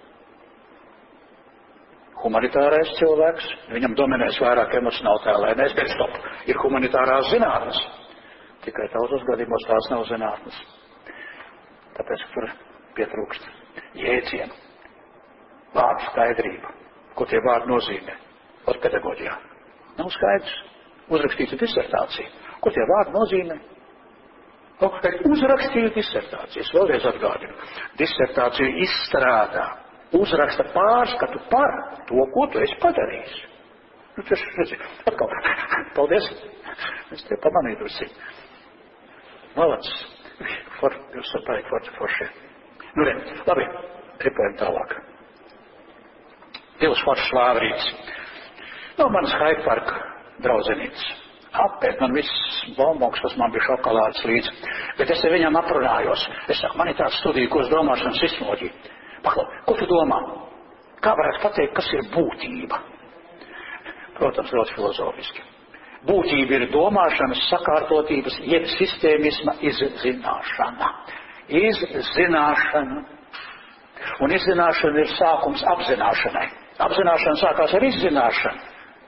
Humanitārais cilvēks, viņam dominēs vairāk emocionāli tēlēnais, bet stop. Ir humanitārās zinātnes. Tikai tautas gadījumos tās nav zinātnes. Tāpēc, ka tur pietrūkst jēdzienu, vārdu skaidrība. Ko tie vārdi nozīmē? Ot pedagoģijā. Nav skaidrs. Uzrakstīta disertācija. Ko tie vārdi nozīmē? Uzrakstīta disertācija. Es vēlreiz atgādinu. Disertāciju izstrādā. Uzraksta pārskatu par to, ko tu esi padarījis. Tas atkal. Paldies. Es te pamanīju drusī. Malacis. Jūs sapaik forši. Labi. Ripējam tālāk. Divas foršas vāvrītes. Manas Haidparka draudzenītes. Apēt man viss bombonks, tas man bija šokolādes līdz. Bet es te viņam aprunājos. Es saku, man ir tāds studija, ko es domāšanas sistemoloģija. Paklau, ko tu domā? Kā varētu pateikt, kas ir būtība? Protams, ļoti filozofiski. Būtība ir domāšanas sakārtotības, jeb sistēmisma izzināšana. Izzināšana. Un izzināšana ir sākums apzināšanai. Apzināšana sākās ar izzināšanu.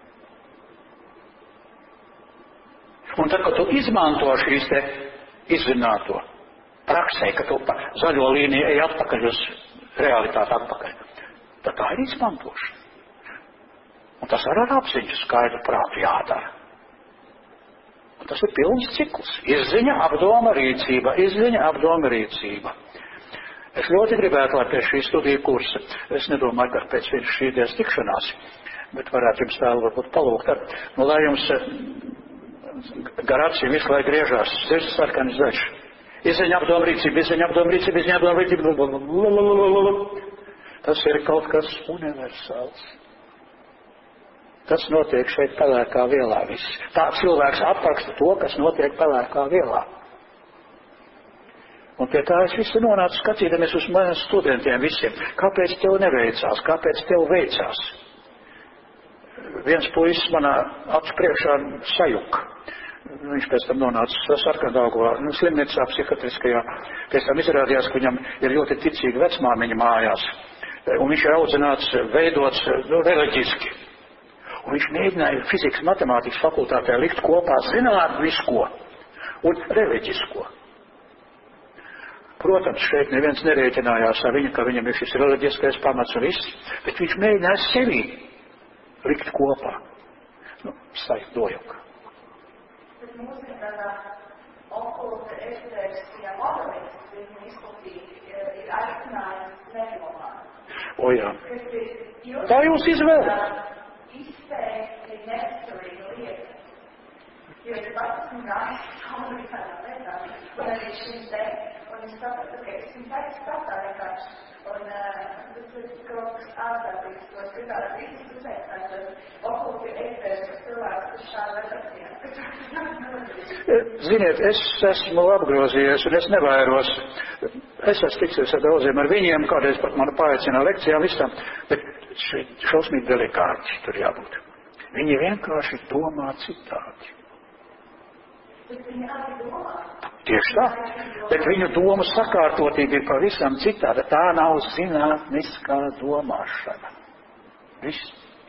Un tad, kad tu izmanto šīs te izzināto praksē, ka tu pa zaļo līniju ej atpakaļ uz realitāti atpakaļ, tad tā ir izmantošana. Un tas ar apziņu skaidru prātu jādara. Un tas ir pilns cikls. Izziņa, apdoma, rīcība. Izziņa, apdoma, rīcība. Es ļoti gribētu, lai pēc šī studiju kursa, es nedomāju, ka pēc šī dienas tikšanās, bet varētu jums tēlu varbūt palūgt, lai jums gar acīm visu laiku griežās sirds sarkanis zaļš. Izziņa apdomrīcība. Tas ir kaut kas universāls. Tas notiek šeit pelēkā vielā viss. Tā cilvēks apraksta to, kas notiek pelēkā vielā. Un pie tā es visu nonācu skatīdamies uz maniem studentiem visiem. Kāpēc tev neveicās? Kāpēc tev veicās? Viens puisis manā acu priekšā sajuka. Viņš pēc tam nonāca Sarkandaugavā slimnīcā psihiatriskajā. Pēc tam izrādījās, ka viņam ir ļoti ticīga vecmāmiņa mājās. Un viņš ir audzināts, veidots reliģiski. Un viņš mēģināja fizikas matemātikas fakultātē likt kopā zinātnisko un reliģisko. Protams, šeit neviens nerēķinājās ar viņu, ka viņam ir šis reliģiskais pamats un viss, bet viņš mēģināja sevi likt kopā. Sajūt dojuka. Bet mūsdienu tādā okulta ezoteriskajā modelī, kas viņu izplatīja, ir aicinājums nedomāt. O jā. Tā jūs izvēle. Izteikt ir nesvarīga lieta. Jo es pats gāju cauri tādā lietā, un arī šim te, un es sapratu, ka es viņu teicu prātā vienkārši. Un tas ir kaut kas ārkārtīgs, ko es gribētu visas uzveikt, okulti ezoteriskās cilvēks, kas šāda redakcijā. Ziniet, es esmu apgrozījies un es nevairos. Es esmu tiksies ar daudziem ar viņiem, kādreiz pat mani paaicina lekcijām visam, bet šausmīgi delikāti tur jābūt. Viņi vienkārši domā citādi. Bet viņi arī domā. Tieši tā, bet viņu domu sakārtotība ir pavisam citāda. Tā nav zinātniskā domāšana. Viss.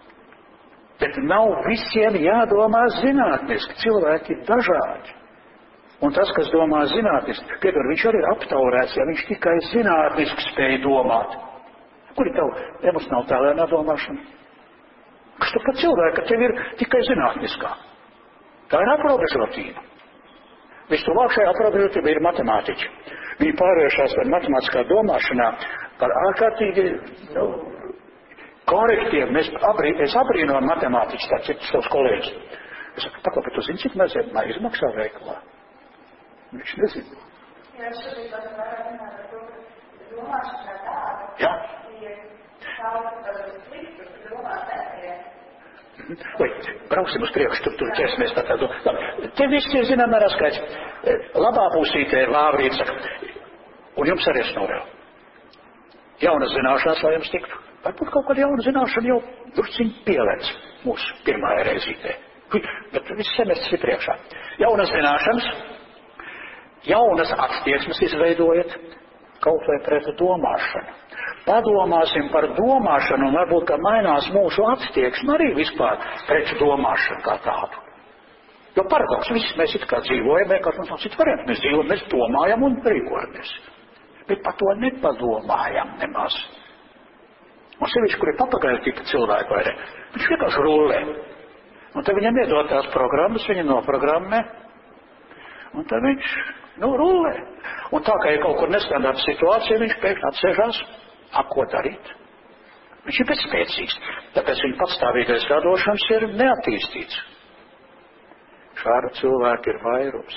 Bet nav visiem jādomā zinātniski. Cilvēki ir dažādi. Un tas, kas domā zinātniski, piedod, viņš arī ir aptaurēts, ja viņš tikai zinātniski spēja domāt. Kur ir tava emocionālā domāšana? Kas tu par cilvēku, ka tev ir tikai zinātniskā? Tā ir aprobežotība. Vistuvāk šajā aprobežotība ir matemātiķi. Viņi pārvēršās par matemātiskā domāšanā par ārkārtīgi korektiem. Es abrīnoju matemātiķus, tā citus savus kolēģus. Es saku, paklapi, tu zini, cik mēs izmaksā veikalā? Viņš nezina. Jā, šobrīd tas vairāk runāt par to, ka domāšana tāda. Jā. Ir tāda, ka tas ir sliktu, ka domāt netiek. Vai, brauksim uz priekšu, tur ķersimies tā. Te viss ir zinām ar skaits. Labā pusītē ir Lāvrīts, un jums arī es novēlu. Jaunas zināšanas, lai jums tiktu. Varbūt kaut kāda jauna zināšana jau drusciņ pielēc mūsu pirmajā reizītē. Bet viss semestrs ir priekšā. Jaunas zināšanas, jaunas attieksmes izveidojat kaut vai pret domāšanu. Padomāsim par domāšanu un varbūt, ka mainās mūsu attieksme arī vispār pret domāšanu kā tādu. Jo paradoks, visi mēs it kā dzīvojam, vienkārši mums nav citu variantu. Mēs dzīvojam, mēs domājam un rīkojamies. Bet par to nepadomājam nemaz. Un sevišķi, kur ir papagaļu tipa cilvēku vai ne, viņš vienkārši rullē. Un tad viņam iedod tās programmas, viņa noprogrammē. Un tad viņš, rullē. Un tā kā ir kaut kur nestandarta situācija, viņš pēkšņi atsēžās, ko darīt. Viņš ir bezspēcīgs, tāpēc viņa patstāvīgais radošums ir neattīstīts. Šāda cilvēka ir vairums.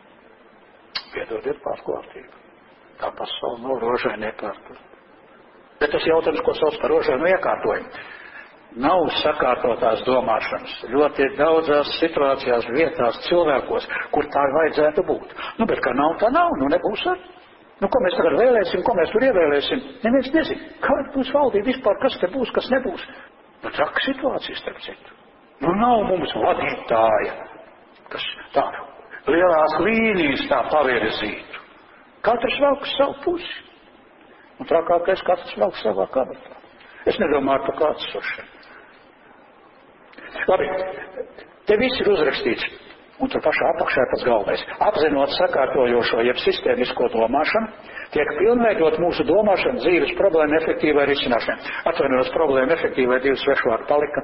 Piedodiet pārklātību. Tā pasaule nav rožaini iekārtot. Bet tas jautājums, ko sauc par rožainu iekārtojumu, nav sakārtotās domāšanas. Ļoti daudzās situācijās, vietās, cilvēkos, kur tā vajadzētu būt. Bet kā nav, tā nav, nebūs ar. Ko mēs tagad vēlēsim, ko mēs tur ievēlēsim? Neviens nezin, kāda būs valdība vispār, kas te būs, kas nebūs. Traka situācijas, starp citu. Nav mums vadītāja, kas tā lielās līnijas tā pavirzītu. Katrs velk savu pusi. Un trakākais katrs velk savā kabatā. Es nedomāju par klātsošanu. Labi, te viss ir uzrakstīts. Un tur pašā apakšā ir pats galvenais. Apzinot sakārtojošo jeb sistēmisko domāšanu, tiek pilnveidot mūsu domāšanu dzīves problēmu efektīvai risināšanai. Atvainojos, problēmu efektīvai 2 svešvārdi palika.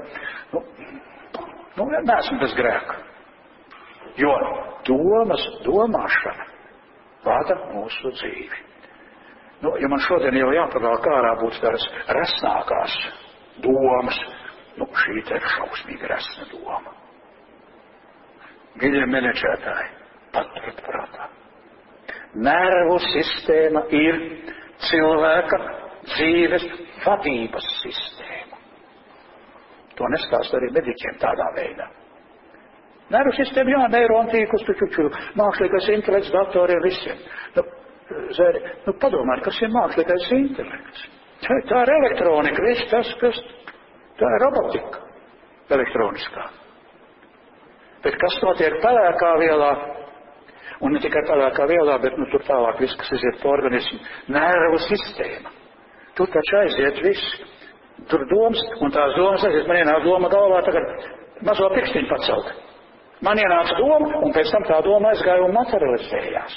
Neesmu bez grēka. Jo domāšana vada mūsu dzīvi. Ja man šodien jau jāpavēl kārā būt tādas resnākās domas, šī te ir šausmīga resna doma. Giļie menedžētāji, paturiet prātā. Nervu sistēma ir cilvēka dzīves vadības sistēma. To nestāst arī mediķiem tādā veidā. Nervu sistēma, jā, neirontīkus, mākslīgais intelekts, datori ir visiem. Padomājiet, kas ir mākslīgais intelekts? Tā ir elektronika, viss tas, tā ir robotika elektroniskā. Bet kas notiek pelēkā vielā, un ne tikai pelēkā vielā, bet tur tālāk viss, kas iziet pa organismu, nervu sistēma. Tur taču aiziet viss. Tur domas, un tās domas aiziet. Man ienāca doma galvā tagad mazo pirkstiņu pacelt. Man ienāca doma, un pēc tam tā doma aizgāja un materializējās.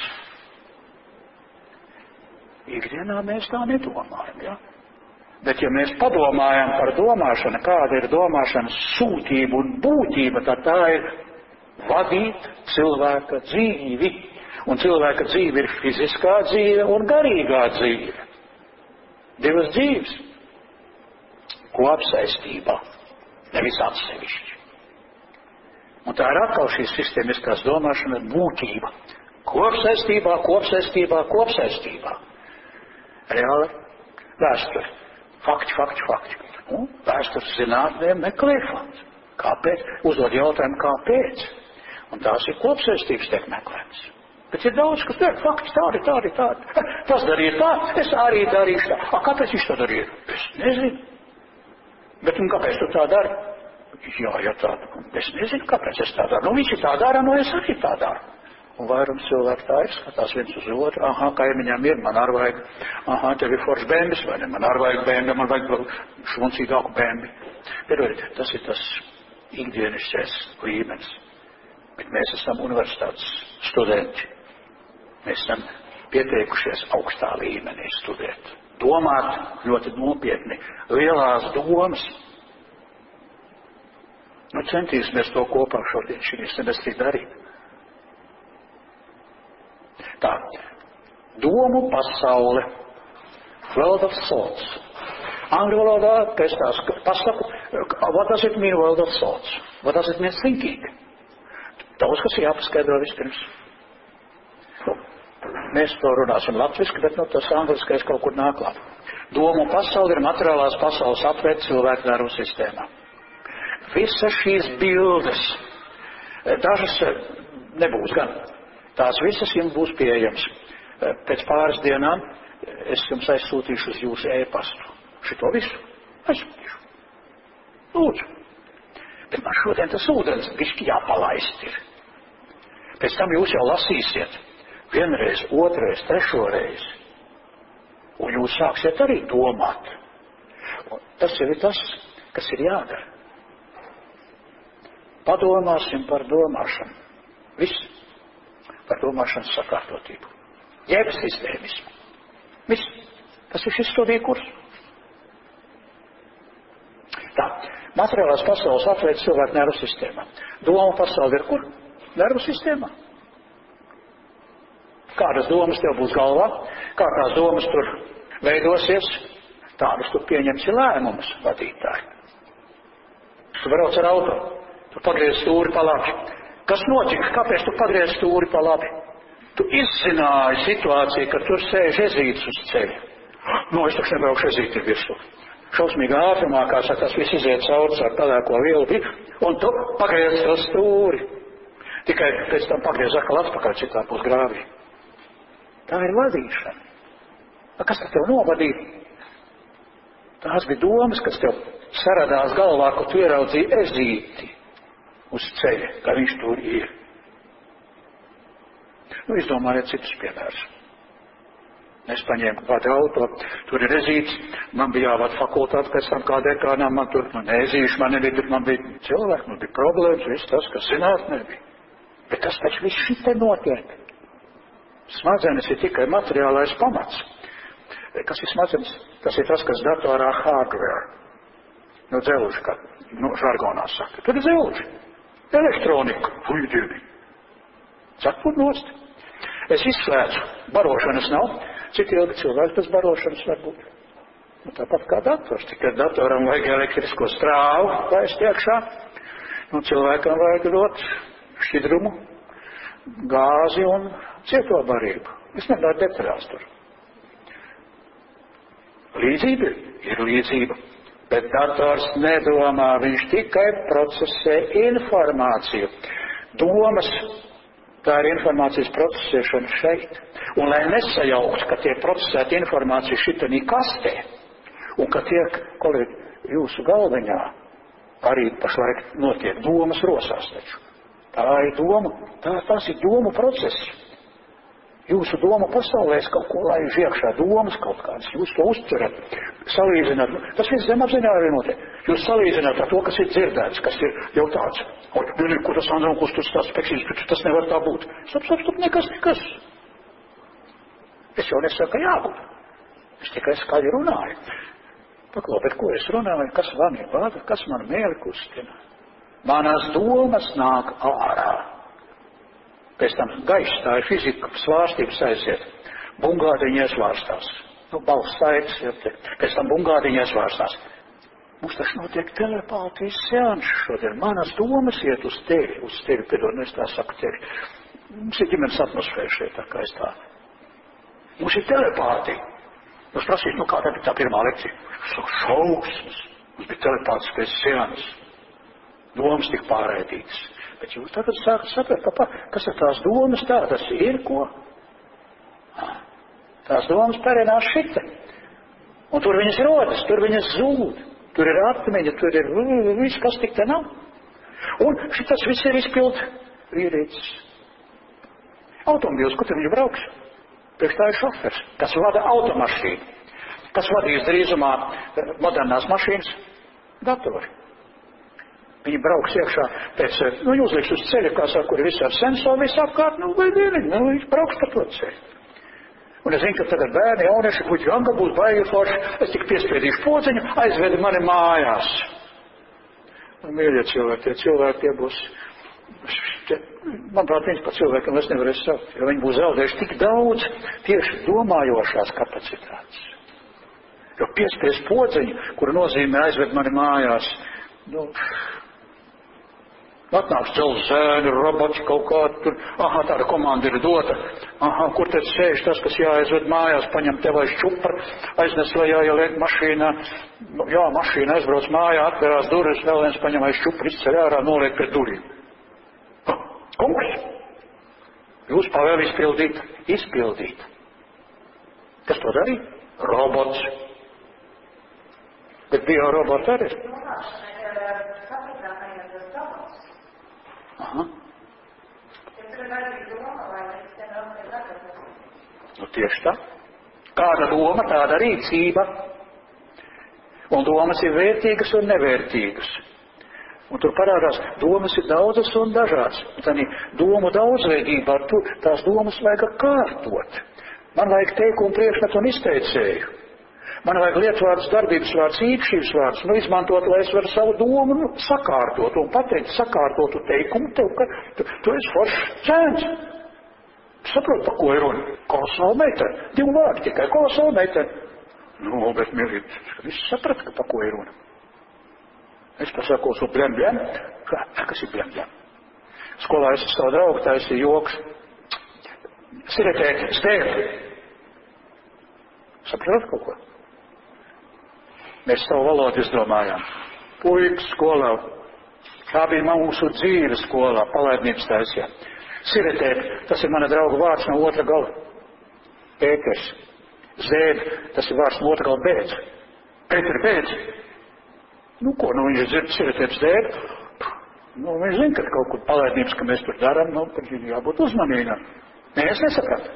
Ikdienā mēs tā nedomājam, ja? Bet ja mēs padomājam par domāšanu, kāda ir domāšanas sūtība un būtība, tad tā ir vadīt cilvēka dzīvi. Un cilvēka dzīve ir fiziskā dzīve un garīgā dzīve. Divas dzīves. Kopsaistībā, nevis atsevišķi. Un tā ir atkal šīs sistēmiskās domāšanas būtība. Kopsaistībā, kopsaistībā, kopsaistībā. Reāli vēsture. Fakti. Vēstures zinātnē meklē fakti. Kāpēc? Uzdod jautājumu, kāpēc? Un tās ir kopsaistības tiek meklētas. Bet ir daudz, kas tiek fakti tādi. Tas darīja tā, es arī darīšu tā. Kāpēc viņš tā darīja? Es nezinu. Bet un kāpēc tu tā dari? Jā, tā. Es nezinu, kāpēc es tā daru. Viņš tā dara, es arī tā daru. Un vairums cilvēku tā ir, skatās viens uz otru. Kaimiņām ir, man arī vajag. Tev ir foršs bēmbis, vai ne? Man arī vajag bēmbi, man vajag vēl švuncīgāku bēmbi. Bet tas ir tas ikdienišķais līmenis. Bet mēs esam universitātes studenti. Mēs esam pieteikušies augstā līmenī studēt. Domāt ļoti nopietni, lielās domas. Centīsimies to kopā šodien šī semestrī darīt. Tā, domu pasaule, world of thoughts. Angļu valodā pēc tās pasaku, what does it mean world of thoughts? What does it mean thinking? Daudz, kas ir jāpaskaidro vispirms. Mēs to runāsim latviski, bet tas angliskais kaut kur nāklāt. Domu pasaule ir materiālās pasaules apvērt cilvēku nervu sistēmā. Visas šīs bildes, dažas nebūs gan, tās visas jums būs pieejams. Pēc pāris dienām es jums aizsūtīšu uz jūsu e-pastu. Šito visu aizsūtīšu. Lūdzu. Bet man šodien tas ūdens bišķi jāpalaist ir. Pēc tam jūs jau lasīsiet. Vienreiz, otrais, trešoreiz. Un jūs sāksiet arī domāt. Un tas jau ir tas, kas ir jādara. Padomāsim par domāšanu. Viss. Par domāšanas sakārtotību. Jeb sistēmismu. Viss. Tas ir šis studiju kurs. Tā. Materiālās pasaules atvērt cilvēku nervu sistēmā. Doma pasaule ir kur? Nervu sistēmā. Kādas domas tev būs galvā, kā tās domas tur veidosies, tādas tu pieņemsi lēmumus, vadītāji. Tu brauc ar auto, tu pagriez stūri pa labi. Kas notika? Kāpēc tu pagriez stūri pa labi? Tu izzināji situāciju, ka tur sēž ezītis uz ceļa. Es taču nebraukšu ezīti virsū. Šausmīgā ātrumā, kā saka, tas viss iziet cauri ar pelēko vielu, un tu pagriez to stūri. Tikai pēc tam pagriez atkal atpakaļ, citā būs grāvī. Tā ir vadīšana. Kas tev novadīja? Tās bija domas, kas tev saradās galvā, ko tu ieraudzīji ezīti uz ceļa, ka viņš tur ir. Izdomājiet citus piemērus. Es paņēmu kādu auto, tur ir ezīts, man bija jāvada fakultāte, pēc tam kā dekānā, man tur ezīši, man nebija, man bija cilvēki, man bija problēmas, viss tas, kas zinātnē bija. Bet tas taču viss šitā notiek. Smadzenes ir tikai materiālais pamats. Kas ir smadzenes? Tas ir tas, kas datorā hardware. Dzelži, kā žargonā saka. Tur ir dzelži. Elektronika. Fuļģieni. Cepur nost. Es izslēdzu. Barošanas nav. Cik ilgi cilvēks bez barošanas var būt? Nu, tāpat kā dators, tikai datoram vajag elektrisko strāvu laist iekšā. Nu, cilvēkam vajag dot šķidrumu, gāzi un cieto barību. Es nedāju detaļās tur. Līdzība ir līdzība, bet dators nedomā, viņš tikai procesē informāciju. Domas, tā ir informācijas procesēšana šeit. Un lai nesajauks, ka tiek procesēta informācija šitanī kastē, un ka tiek, kolēģi, jūsu galviņā arī pašlaik notiek domas rosās taču. Tā ir doma, tās ir domu procesi. Jūsu doma pasaulēs kaut ko laiž iekšā, domas kaut kādas, jūs to uztverat, salīdzināt. Tas viss zemapziņā arī notiek. Jūs salīdzināt ar to, kas ir dzirdēts, kas ir jau tāds. Ko tas Andrunkus tur stāsts pēkšņi, tas nevar tā būt. Stop, nekas. Es jau nesaku, ka jābūt. Es tikai skaļi runāju. Paklau, bet ko es runāju, kas mani vada, kas man mieli kustina? Manas domas nāk ārā. Pēc tam gaiss, tā ir fizika, svārstības aiziet. Bungādiņi iesvārstās. Balss saites, pēc tam bungādiņi iesvārstās. Mums taču notiek telepātijas seanss šodien. Manas domas iet uz tevi, piedod, es tā saku tevi. Mums ir ģimenes atmosfēra šeit, tā kā es tā. Mums ir telepātija. Jūs prasīt, kāda bija tā pirmā lekcija? Šauksmes. Mums bija telepātiskais seanss. Domas tik pārēdītas. Bet jūs tagad sākat saprast, kas ir tās domas tā, tas ir ko? Tās domas perinās šita. Un tur viņas rodas, tur viņas zūd, tur ir atmiņa, tur ir viss, kas tik te nav. Un šitas viss ir izpild vīrītis. Automobīls, kur tur viņš brauks? Priekš tā ir šofers, kas vada automašīnu. Kas vadīs drīzumā modernās mašīnas? Datori. Viņi brauks iekšā pēc, uzliks uz ceļa, kā saka, kur ir visādi sensori, visapkārt, vai dieniņi, viņš brauks pa to ceļu. Un es zinu, ka tagad bērni, jaunieši, kuģi anga būs baigi forši, es tik piespiedīšu podziņu, aizvedi mani mājās. Un mīļie cilvēki, tie būs, manuprāt, viens par cilvēkiem es nevarēšu saukt, jo viņi būs zaudējuši tik daudz tieši domājošās kapacitātes. Jo piespiest podziņu, kur nozīmē aizved mani mājās, atnāks dzelzēni, robots kaut kādu tur, tāda komanda ir dota, kur tad sēž tas, kas jāaizved mājās, paņem tev aiz čupra, aiznes lejā, ieliek mašīnā, mašīna aizbrauc mājā, atverās durvis, vēl viens paņem aiz čupra, izceļ ārā, noliek pie durvīm. Kungs, jūs pavēl izpildīt. Kas to darīja? Robots. Bet bija roboti arī. Tieši tā. Kāda doma, tāda rīcība. Un domas ir vērtīgas un nevērtīgas. Un tur parādās, domas ir daudzas un dažādas. Tad domu daudzveidībā tās domas vajag kārtot. Man vajag teikumu priekšmetu un izteicēju. Man vajag lietvārds, darbības vārds, īpašības vārds, izmantot, lai es varu savu domu sakārtot un pateikt sakārtotu teikumu tev, ka tu esi foršs cēns. Saprot, pa ko ir runa? Kolosāla meitene. 2 vārdi tikai, kolosāla meitene. Bet mīlīt, viss saprat, ka pa ko ir runa. Es pasakos, bļem. Kas ir bļem? Skolā es savu draugu taisīju joks. Siretēt, stēli. Saprot kaut ko? Mēs savu valodu izdomājām. Puikas skolā. Tā bija mūsu dzīve skolā, palaidnības taisījā. Siretēt, tas ir mana drauga vārds no otra gala. Pēters. Zēd, tas ir vārds no otra gala. Bēdz. Pēteri, bēdz. Viņš dzird siretēt zēd. Viņš zina, ka kaut kur palaidnības, ka mēs tur darām, tad ir jābūt uzmanīgam. Es nesapratu.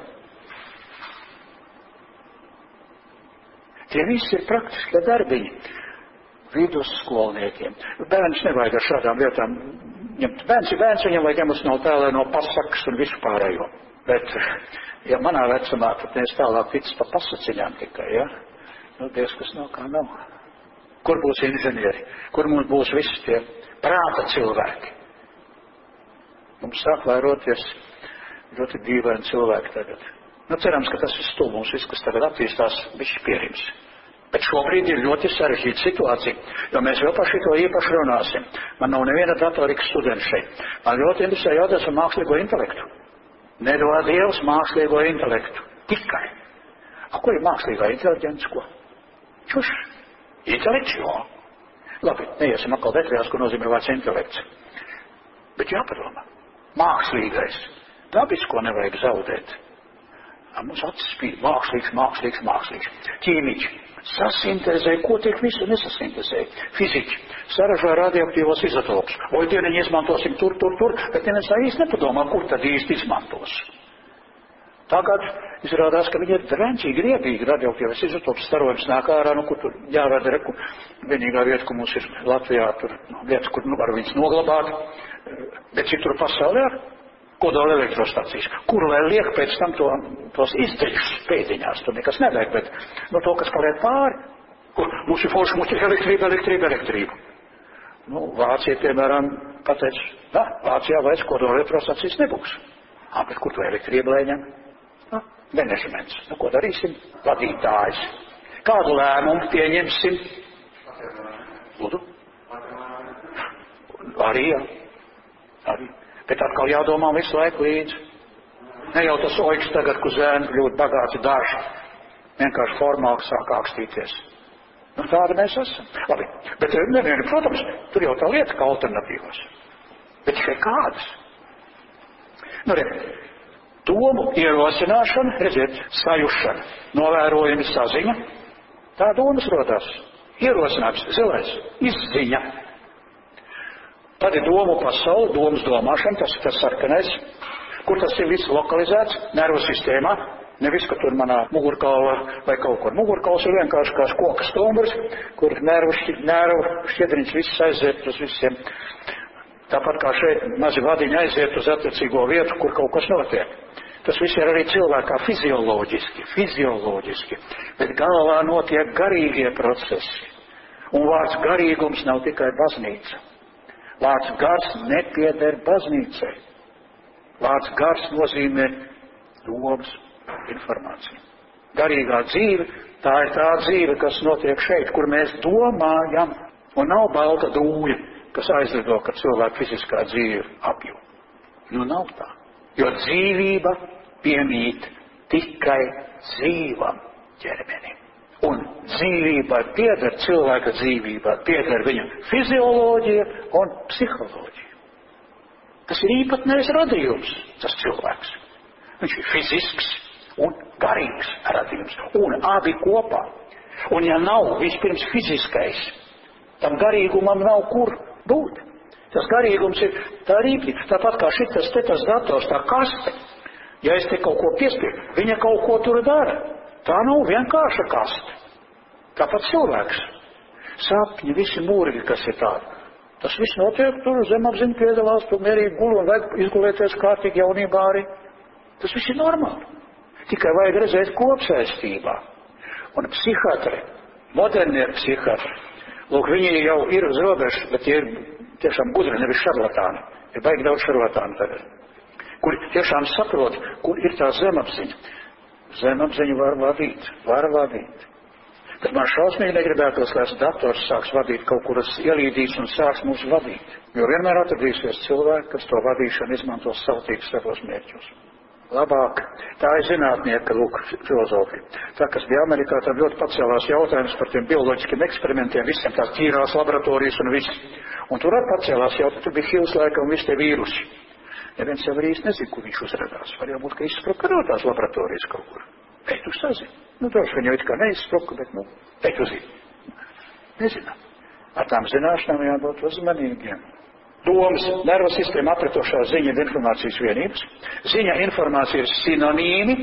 Tie visi ir praktiskie darbiņi vidusskolniekiem. Bērns nevajag ar šādām lietām ņemt. Bērns ir bērns, viņam vajag emocionāli tēlē no pasakas un visu pārējo. Bet, ja manā vecumā, tad es tālāk ticis pa pasaciņām tikai, Dievs, kas nav kā nav. Kur būs inženieri? Kur mums būs visi tie prāta cilvēki? Mums sāk vairoties ļoti dīvaini cilvēki tagad. Nu, cerams, ka tas viss tuvums, viss, kas tagad attīstās, bišķi pierims. Bet šobrīd ir ļoti sarežģīta situācija, jo mēs vēl par šito īpaši runāsim. Man nav neviena datorikas studenta šeit. Man ļoti interesē jautājums par mākslīgo intelektu. Nedod Dievs mākslīgo intelektu. Tikai. Ko ir mākslīgā inteliģence, ko? Čuš. Intelekts, jo. Labi, neiesim atkal detaļās, ko nozīmē vārds intelekts. Bet jāpadomā. Mākslīgais. Dabisko nevajag zaudēt. Mums acis spīd mākslīgs. Ķīmiķi sasintezē, ko tiek visu nesasintezē. Fiziķi saražoja radioaktīvos izotopus. Dieniņi izmantosim tur, bet neviens tā īsti nepadomā, kur tad īsti izmantos. Tagad izrādās, ka viņi ir drenčīgi, griebīgi radioaktīvos izotopus starojums nāk ārā, kur tur jārada reku. Vienīgā vieta, kur mums ir Latvijā, tur vietas, kur var viņus noglabāt, bet citur pasaulē ar kodola elektrostacijas, kur lai liek pēc tam tos izdeļus pēdiņās, tur nekas nevajag, bet to, kas paliek pāri, kur mums ir forši, mums ir elektrība. Vācija, piemēram, pateic, Vācijā vairs kodola elektrostacijas nebūs. Bet kur to elektrība lēņam? Menedžments. Ko darīsim? Vadītājs. Kādu lēmumu pieņemsim? Lūdzu? Arī. Bet atkal jādomā visu laiku līdzi. Ne jau tas oiks tagad, kur zēni kļūt bagāti daži. Vienkārši formāli sāk ākstīties. Tāda mēs esam. Labi, bet protams, tur jau tā lieta kā alternatīvas. Bet tikai kādas? Domu ierosināšana, redziet, sajušana, novērojumi saziņa. Tā domas rodās. Ierosinājums, zilais, izziņa. Tad ir domu pasauli, domas domāšana, tas sarkanais, kur tas ir viss lokalizēts, nervu sistēmā, nevis, ka tur manā mugurkaula vai kaut kur. Mugurkauls ir vienkārši kā koka stumbrs, kur nervu šķiedriņš viss aiziet uz visiem. Tāpat kā šeit mazi vadiņi aiziet uz attiecīgo vietu, kur kaut kas notiek. Tas viss ir arī cilvēkā fizioloģiski, bet galvā notiek garīgie procesi. Un vārds garīgums nav tikai baznīca. Vārds gars nepieder baznīcai. Vārds gars nozīmē domas, informāciju. Garīgā dzīve, tā ir tā dzīve, kas notiek šeit, kur mēs domājam, un nav balta dūja, kas aizlido, ka cilvēka fiziskā dzīve apjū. Nav tā. Jo dzīvība piemīt tikai dzīvam ķermenim. Un dzīvībai pieder, cilvēka dzīvībai pieder viņa fizioloģija un psiholoģija. Tas ir īpatnējs radījums, tas cilvēks. Viņš ir fizisks un garīgs radījums. Un abi kopā. Un ja nav vispirms fiziskais, tam garīgumam nav kur būt. Tas garīgums ir tā rīpīgi. Tāpat kā tas dators, tā kaste. Ja es te kaut ko piespiedu, viņa kaut ko tur dara. Tā nav vienkārša kaste. Tāpat cilvēks. Sapņi, visi mūrgi, kas ir tādi. Tas viss notiek, tur zemapziņa piedalās, tur mierīgi guli un vajag izgulēties kārtīgi jaunībā arī. Tas viss ir normāli. Tikai vajag redzēt kopsaistībā. Un psihiatri, modernie psihiatri, lūk, viņi jau ir uz robežas, bet tie ir tiešām gudri, nevis šarlatāni. Ir baigi daudz šarlatāni tagad. Kur tiešām saprot, kur ir tā zemapziņa. Zemapziņu var vadīt. Bet man šausmīgi negribētos, lai dators sāks vadīt kaut kuras ielīdīs un sāks mūs vadīt. Jo vienmēr atradīsies cilvēki, kas to vadīšanu izmantos savtīgi savos mērķos. Labāk. Tā ir zinātnieka, filozofija. Tā, kas bija Amerikā, tam ļoti pacēlās jautājums par tiem bioloģiskiem eksperimentiem, visiem tās tīrās laboratorijas un viss. Un tur pacēlās jautājums, tur bija Hils laika un visi tie vīrusi. Neviens jau arī nezinu, kur viņš uzradās. Var jau būt, ka izspruka tās laboratorijas kaut kur. Ej, tu sazini. Droši vien jau it kā neizspruka, bet, ej, tu zini. Nezinām. Ar tām zināšanām jābūt uzmanīgiem. Domas, nervu sistēma apritošā ziņa ir informācijas vienības. Ziņa informācija ir sinonīmi,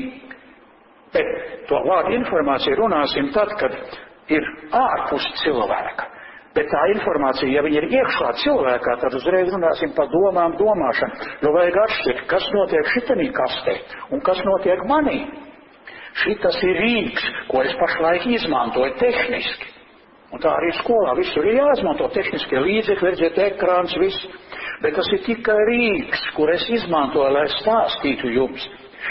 bet to vārdu informāciju runāsim tad, kad ir ārpus cilvēka. Bet tā informācija, ja viņa ir iekšā cilvēkā, tad uzreiz runāsim par domām, domāšanu. Jo vajag atšķirt, kas notiek šitanī kastē un kas notiek manī. Šitas ir rīks, ko es pašlaik izmantoju tehniski. Un tā arī skolā visur ir jāizmanto tehniskie līdzekļi, redziet, ekrāns, viss. Bet tas ir tikai rīks, kur es izmantoju, lai stāstītu jums.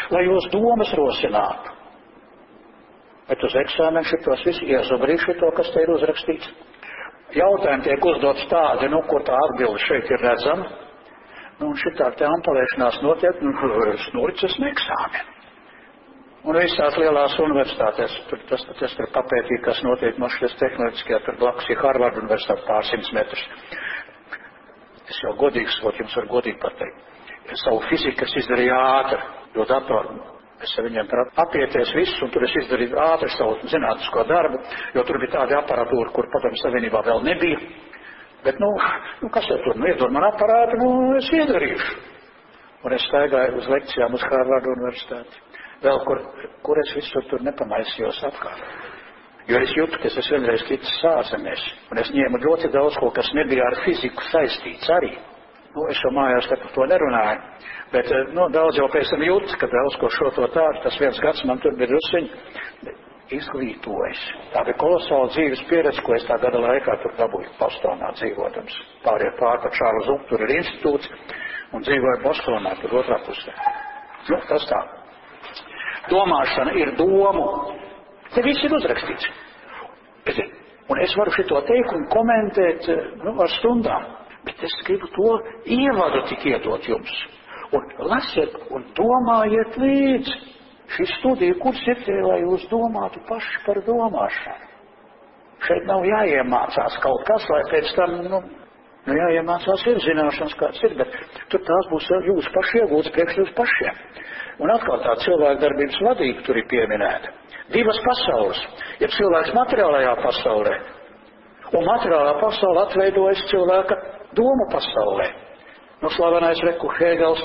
lai jūs domas rosinātu. Bet uz eksāmenu šitos visu iezobrīju šito, kas te ir uzrakstīts. Jautājumi tiek uzdots tādi, kur tā atbilde šeit ir redzama. Un šitā te ampalēšanās notiek, snuricas eksāmeni. Un visās lielās universitātēs, tas tur papētīja, kas notiek Mašļas tehnoloģiskajā, tur blakus ir Harvard universitāte pārsimts metrus. Es jau godīgi sakot, jums varu godīgi pateikt. Savu fiziku es izdarīju ātri, jo datoru es ar viņiem apieties visus, un tur es izdarīju ātri savu zinātnisko darbu, jo tur bija tāda aparatūra, kur Padomju Savienībā vēl nebija. Bet, kas jau tur, iedod man aparātu, es iedarīšu. Un es staigāju uz lekcijām uz Harvard universitāti. Vēl, kur es visur tur nepamaisījos apkārt. Jo es jūtu, ka es esmu vienreiz ticis ārzemēs, un es ņēmu ļoti daudz ko, kas nebija ar fiziku saistīts arī. Es jau mājās te par to nerunāju, bet, daudz jau pēc tam jūtu, ka daudz ko šo to tādu, tas viens gads man tur bija drusciņi izglītojas. Tā bija kolosāla dzīves pieredze, ko es tā gada laikā tur dabūju Bostonā dzīvotams. Pāriet pār par Čārlu Zuku, tur ir institūts, un dzīvoju Bostonā, tur otrā pusē. Tas tā. Domāšana ir domu. Te viss ir uzrakstīts. Un es varu šito teikt un komentēt ar stundām. Bet es gribu to ievadu tik iedot jums. Un lasiet un domājiet līdzi. Šī studija kurs ir tie, lai jūs domātu paši par domāšanu. Šeit nav jāiemācās kaut kas, lai pēc tam, jāiemācās ir zināšanas, kāds ir, bet tur tās būs jūs paši iegūtas priekš jūs pašiem. Un atkal tā cilvēka darbības vadība tur ir pieminēta. Divas pasaules. Ja cilvēks materiālajā pasaulē, un materiālā pasaule atveidojas cilvēka domu pasaulē. Slavenais reku Hēgels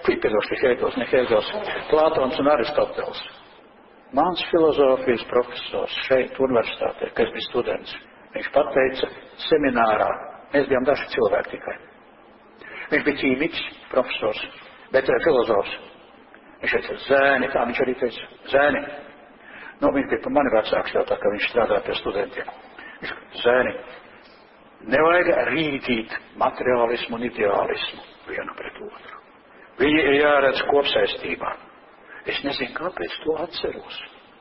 Plātons un Aristotels. Mans filozofijas profesors šeit universitātē, kas bija students, viņš pateica seminārā, mēs bijām daži cilvēki tikai. Viņš bija ķīmiķis, profesors, bet filozofs. Viņš teica, zēni, tā viņš arī teica, zēni. Viņš bija par mani vecāks jau tā, ka viņš strādāja pie studentiem. Viņš teica, zēni, nevajag rītīt materiālismu un ideālismu vienu pret otru. Viņi ir jāredz kopsaistībā. Es nezinu, kāpēc to atceros.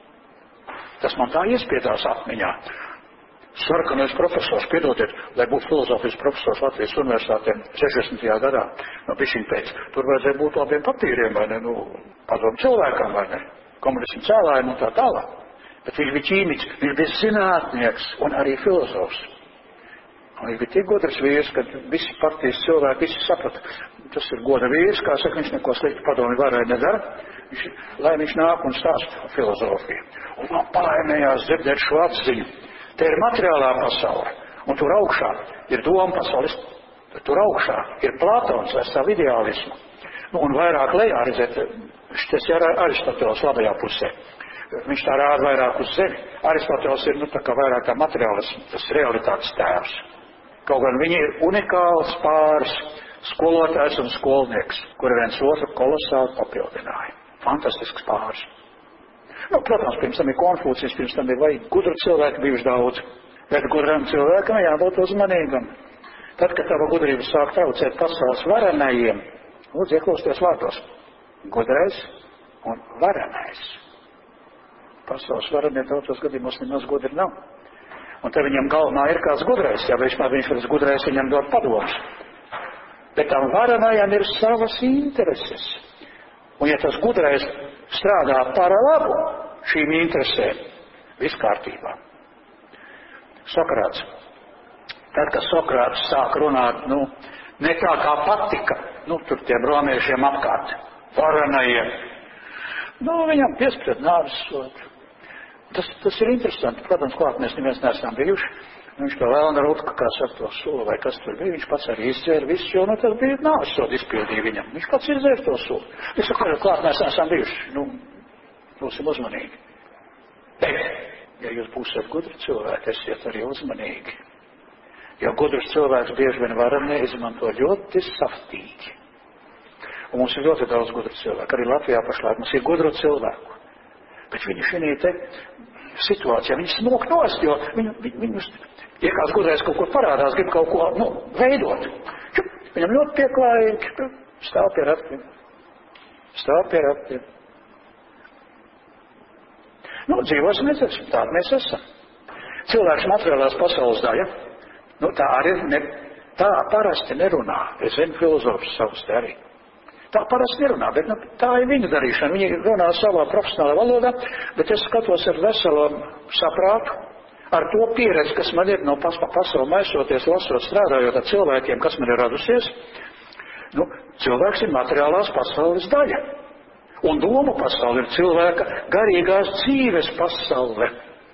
Tas man tā iespiedās atmiņā. Sarkanais profesors, piedodiet, lai būtu filozofijas profesors Latvijas universitātē 60. gadā, bišķiņ pēc, tur vajadzēja būt labiem papīriem, vai ne, padomu cilvēkam, vai ne, komunismu cēlājiem un tā tālāk. Bet viņš bija ķīmiķis, viņš bija zinātnieks un arī filozofs. Un viņš bija tik godrs vīrs, ka visi partijas cilvēki, visi saprata, tas ir goda vīrs, kā saka, viņš neko sliktu padomi varai nedara, lai viņš nāk un stāsta filozofiju. Un man palaimējās dzirdēt šo atziņu. Te ir materiālā pasaule, un tur augšā ir doma pasaules, tur augšā ir Plātons ar savu ideālismu. Un vairāk lejā, redziet, šis ir Aristoteles labajā pusē. Viņš tā rāda vairāk uz zemi. Aristoteles ir, tā kā vairāk tā materiālismu, tas realitātes tēvs. Kaut gan viņi ir unikāls pāris, skolotājs un skolnieks, kuri viens otru kolosāli papildināja. Fantastisks pāris. Protams, pirms tam ir Konfūcijas, pirms tam ir vajag gudru cilvēku bijuši daudz. Bet gudram cilvēkam jābūt uzmanīgam. Tad, kad tava gudrība sāk traucēt pasaules varenajiem, lūdzu ieklausties vārdos. Gudrais un varenais. Pasaules varenie daudzos gadījumos nemaz gudri nav. Un te viņam galvenā ir kāds gudrais, ja viņš ir gudrais, viņam dod padomus. Bet tam varenajam ir savas intereses. Un ja tas gudrais strādā par labu šīm interesēm, viss kārtībā. Sokrāts. Tad, kad Sokrāts sāk runāt, ne tā kā patika, tur tiem romiešiem apkārt, varenajiem, viņam piespred nāves sodu. Tas ir interesanti. Protams, klāt mēs neviens neesam bijuši. Viņš to vēlna rutku, kā saka, to sulu, vai kas tur bija. Viņš pats arī izdzēra visu, jo tas bija nāves sodu izpildīja viņam. Viņš pats izdzēra to sulu. Es saku, klāt mēs neesam bijuši. Būsim uzmanīgi. Bet, ja jūs būsiet gudri cilvēki, esiet arī uzmanīgi. Jo gudrs cilvēks bieži vien varam neizmanto ļoti saftīgi. Un mums ir ļoti daudz gudru cilvēku. Arī Latvijā pašlaik mums ir gudru cilvēku. Bet viņi šī te situācijā, viņi smok nost, jo viņus, ja kāds gudrais kaut ko parādās, grib kaut ko, veidot. Viņam ļoti pieklājīgi stāv pie ratiem. Dzīvosim, redzēsim, tādi mēs esam. Cilvēks materiālās pasaules daļa, tā arī tā parasti nerunā. Es zinu filozofus savus te arī. Tā parasti nerunā, bet tā ir viņa darīšana. Viņi runā savā profesionālā valodā, bet es skatos ar veselo saprātu, ar to pieredzi, kas man ir no pasauli maisoties, lasot, strādājot ar cilvēkiem, kas man ir radusies. Cilvēks ir materiālās pasaules daļa. Un domu pasaule ir cilvēka garīgās dzīves pasaule.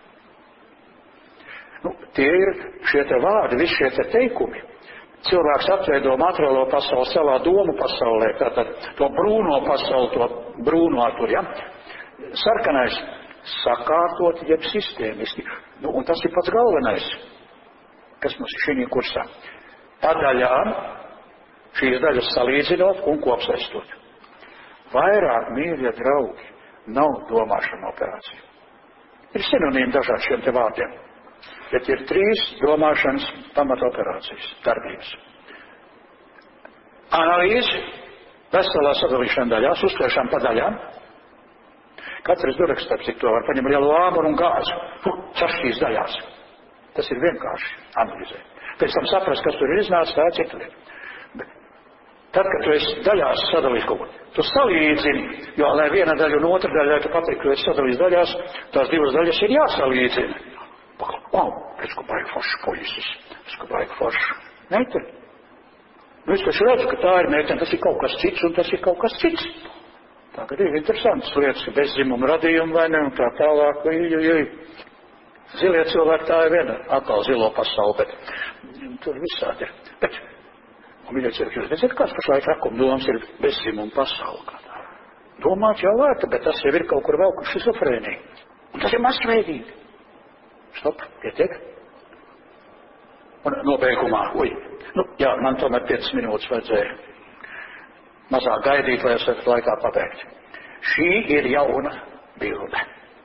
Tie ir šie te vārdi, visi šie te teikumi. Cilvēks atveido materiālo pasauli savā domu pasaulē, tātad to brūno pasauli, to brūno tur, ja? Sarkanais sakārtot, jeb sistēmiski. Un tas ir pats galvenais, kas mums ir šī kursā. Pa daļām šīs daļas salīdzinot un kopsaistot. Vairāk, mīļie draugi, nav domāšana operācija. Ir sinonīmi dažādi šiem te vārdiem, bet ir 3 domāšanas pamatoperācijas darbības. Analīze, veselā sadalīšana daļās, uztvēršana pa daļām. Katrs durekstaps to var paņemt lielu āmuru un gāzi, sašķīs daļās. Tas ir vienkārši analizēt. Pēc tam saprast, kas tur ir iznācis, tā ir cita lieta. Tad, kad tu esi daļās sadalījis kaut ko, tu salīdzini, jo, lai viena daļa un otra daļa, lai tu pateikt, ka tu esi sadalījis daļās, tās 2 daļas ir jāsalīdzina. Es ka baigi forši puisis, es ka baigi forši. Meiteni. Es taču redzu, ka tā ir meiteni, tas ir kaut kas cits un tas ir kaut kas cits. Tagad ir interesants lietas, ka bezdzimuma radījumi vai ne, un tā tālāk, Zilie cilvēki tā ir viena, atkal zilo pasauli, bet tur visādi ir. Bet, un viņi cilvēki, jūs nezinu, kāds pašlaik rakuma domas ir bezdzimuma pasauli. Domāt jau vērta, bet tas jau ir kaut kur vēl, kur šizofrēnija. Un tas ir masveidīgi. Stop, pietiek. Un nobeigumā, man tomēr 5 minūtes vajadzēja mazāk gaidīt, lai es varu laikā pabeigt. Šī ir jauna bilde.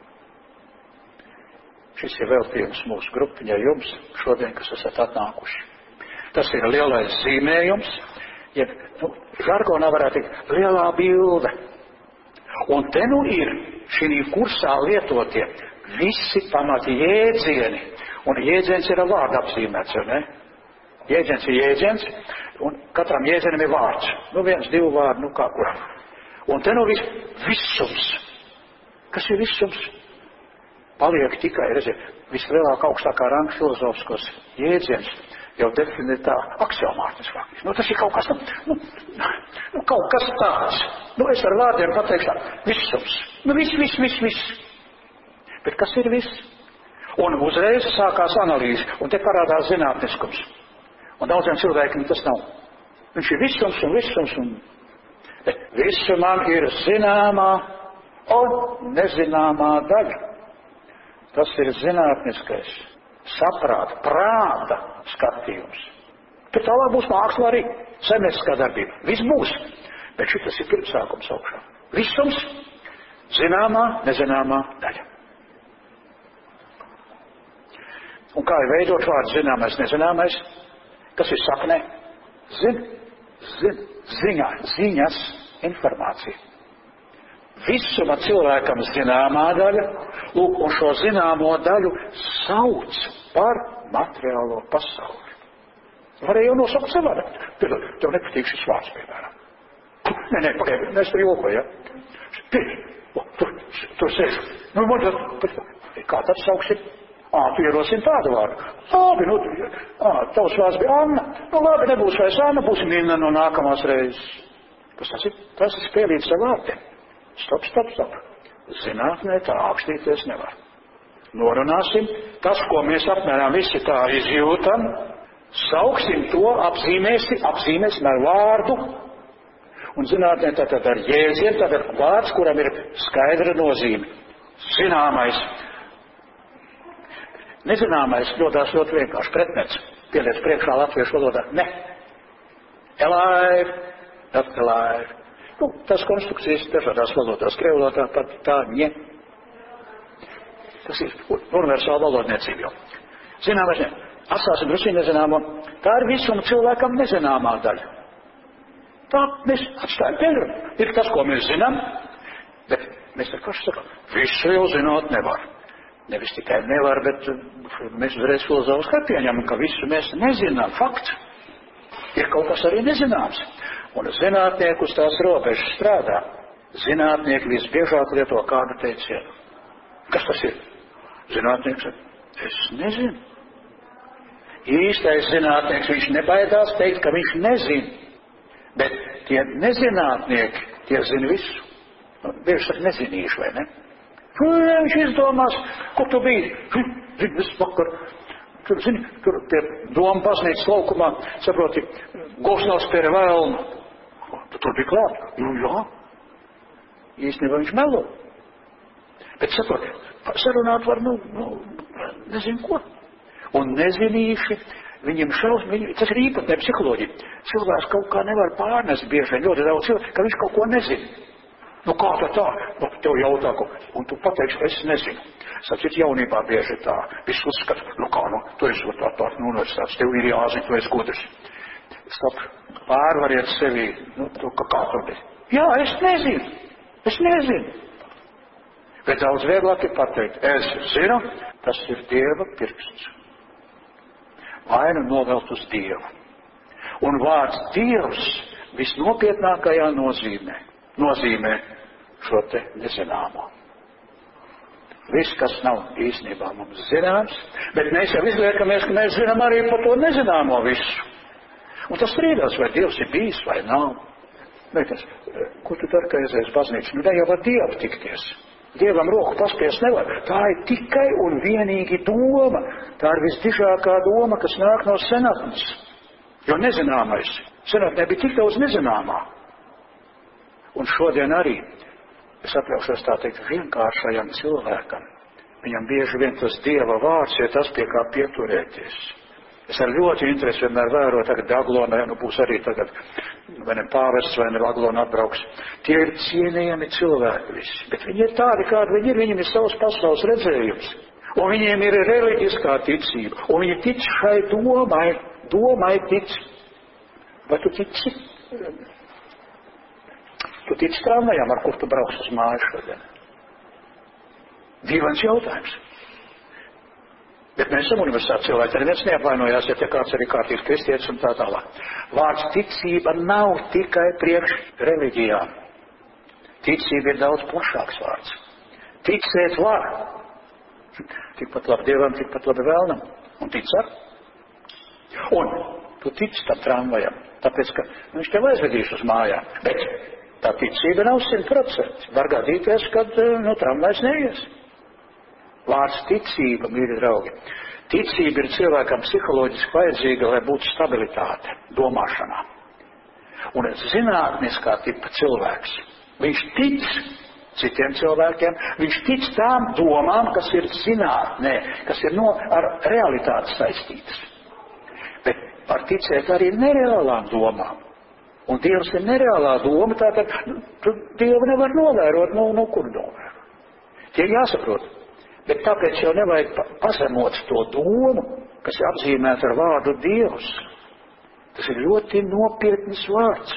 Šis ir veltījums mūsu grupiņai jums šodien, kas esat atnākuši. Tas ir lielais zīmējums, žargonā varētu teikt, lielā bilde. Un te ir šī kursā lietotie visi pamati jēdzieni. Un jēdziens ir ar vārdu apzīmēts, vai ne? Jēdziens ir jēdziens, un katram jēdzienam ir vārds. 1, 2 vārdi, kā kur. Un te visums. Kas ir visums? Paliek tikai, redziet, vislielāk augstākā ranga filozofiskos jēdziens jau definē tā aksiomātis faktiski. Tas ir kaut kas, kaut kas tāds. Es ar vārdiem pateikšu, visums. Viss. Bet kas ir viss? Un uzreiz sākās analīze, un te parādās zinātniskums. Un daudziem cilvēkiem tas nav. Viņš ir visums, bet visumam ir zināmā un nezināmā daļa. Tas ir zinātniskais, saprāta, prāta skatījums. Tur tālāk būs māksla arī, saimnieciskā darbība. Viss būs, bet šitas ir pirmsākums augšā. Visums, zināmā, nezināmā daļa. Un kā ir veidot vārdu zināmais, nezināmais? Kas ir saknē? Ziņas, informācija. Visuma cilvēkam zināmā daļa, un šo zināmo daļu sauc par materiālo pasauli. Varēja jau nosaukt savādāk. Tev nepatīk šis vārds, piemēram. Pagaidi, es tur jokoju, ja? Tur sēž. Kā tad sauksit? Tu ierosini tādu vārdu. Labi, tavs vārds bija Anna. Labi, nebūs vairs Anna, būs Minna no nākamās reizes. Kas tas ir? Tas ir spēlīts ar vārdiem. Stop. Zinātnē tā ākstīties nevar. Norunāsim tas, ko mēs apmēram visi tā izjūtam, sauksim to, apzīmēsim ar vārdu, un zinātnē tātad ar jēdzienu, tātad vārds, kuram ir skaidra nozīme. Zināmais. Nezināmais ļodās ļoti vienkārši pretmets. Pieliec priekšā latviešu valodā. Ne. Alive, not alive. Tas konstrukcijas dažādās valodās. Krievlotā pat tā, ne. Tas ir universāla valodniecība jau. Zināmais, ne. Atstāsim drusku nezināmo. Tā ir visuma cilvēkam nezināmā daļa. Tā mēs atstājam pieļaut. Ir tas, ko mēs zinām, bet Mēs ar pašu sakām, visu jau zināt nevar. Nevis tikai nevar, bet mēs uzreiz filozofiski pieņemam, ka visu mēs nezinām. Fakts. Ir kaut kas arī nezināms. Un zinātnieki uz tās robežas strādā. Zinātnieki visbiežāk lieto kādu teicienu. Kas tas ir? Zinātnieks saka, es nezinu. Īstais zinātnieks, viņš nebaidās teikt, ka viņš nezina. Bet tie nezinātnieki, tie zina visu. Bieži saka nezinīši, vai ne? Viņš izdomās, kur tu biji. Zini, visu vakar. Tur, zini, tur pie Doma baznīcas laukumā, saproti, Gosnals pie Vēlna. Tur bija klāt. Jā. Īstenībā viņš melo. Bet saproti, sarunāt var, nezinu ko. Un nezinīši, viņiem šausmīgi, tas ir īpatnē psiholoģija. Cilvēks kaut kā nevar pārnest bieži, ļoti daudz cilvēku, ka viņš kaut ko nezina. Kā tā? Tev jautā, un tu pateiksi, es nezinu. Sacīt, jaunībā bieži tā. Viss uzskata, tu esi tā universitātes, tev ir jāzina, tu esi gudrs. Pārvariet sevi, kā tur ir. Jā, es nezinu. Bet daudz vieglāk ir pateikt, es zinu, tas ir Dieva pirksts. Vainu novelt uz Dievu. Un vārds Dievs visnopietnākajā nozīmē šo te nezināmo. Viss, kas nav īstenībā mums zināms, bet mēs jau izliekamies, ka mēs zinām arī par to nezināmo visu. Un tas strīdās, vai Dievs ir bijis vai nav. Meitas, ko tu dari, ka aizies baznīcu? Ne jau var Dievu tikties. Dievam roku paspiest nevar. Tā ir tikai un vienīgi doma. Tā ir visdižākā doma, kas nāk no senatnes. Jo nezināmais. Senatnē bija tik daudz nezināmā. Un šodien arī, es atļaušos tā teikt, vienkāršajam cilvēkam. Viņam bieži vien tas Dieva vārds ir tas, pie kā pieturēties. Es ar ļoti interesi vienmēr vēroju, tagad Aglonā, būs arī tagad, vai ne pāvests, vai ne Aglona atbrauks. Tie ir cienījami cilvēki visi, bet viņi ir tādi, kādi viņi ir, viņiem ir savs pasaules redzējums. Un viņiem ir reliģiskā ticība, un viņi tic šai domai tic. Vai tu tici? Tu tici tramvajam, ar kur tu brauks uz māju šodien? Dīvains jautājums. Bet mēs esam universitāti cilvēki, arī viens neapvainojās, ja kāds arī kārtības kristietis un tā tālāk. Vārds ticība nav tikai priekš reliģijām. Ticība ir daudz plašāks vārds. Ticēt var. Tikpat labi Dievam, tikpat labi vēlnam. Un tic ar. Un tu tici tam tramvajam, tāpēc, ka viņš tev aizvedīs uz mājām. Bet tā ticība nav 100%. Var gadīties, kad tramvajs neies. Vārds ticība, mīļi draugi. Ticība ir cilvēkam psiholoģiski vajadzīga, lai būtu stabilitāte domāšanā. Un zinātniskā tipa cilvēks, viņš tic citiem cilvēkiem, viņš tic tām domām, kas ir zinātnē, kas ir ar realitāti saistītas. Bet var ticēt arī nereālām domām. Un Dievs ir nereālā doma, tātad Dievu nevar novērot, kur novērot. Tie jāsaprot. Bet tāpēc jau nevajag pazemot to domu, kas ir apzīmēta ar vārdu Dievs. Tas ir ļoti nopietns vārds.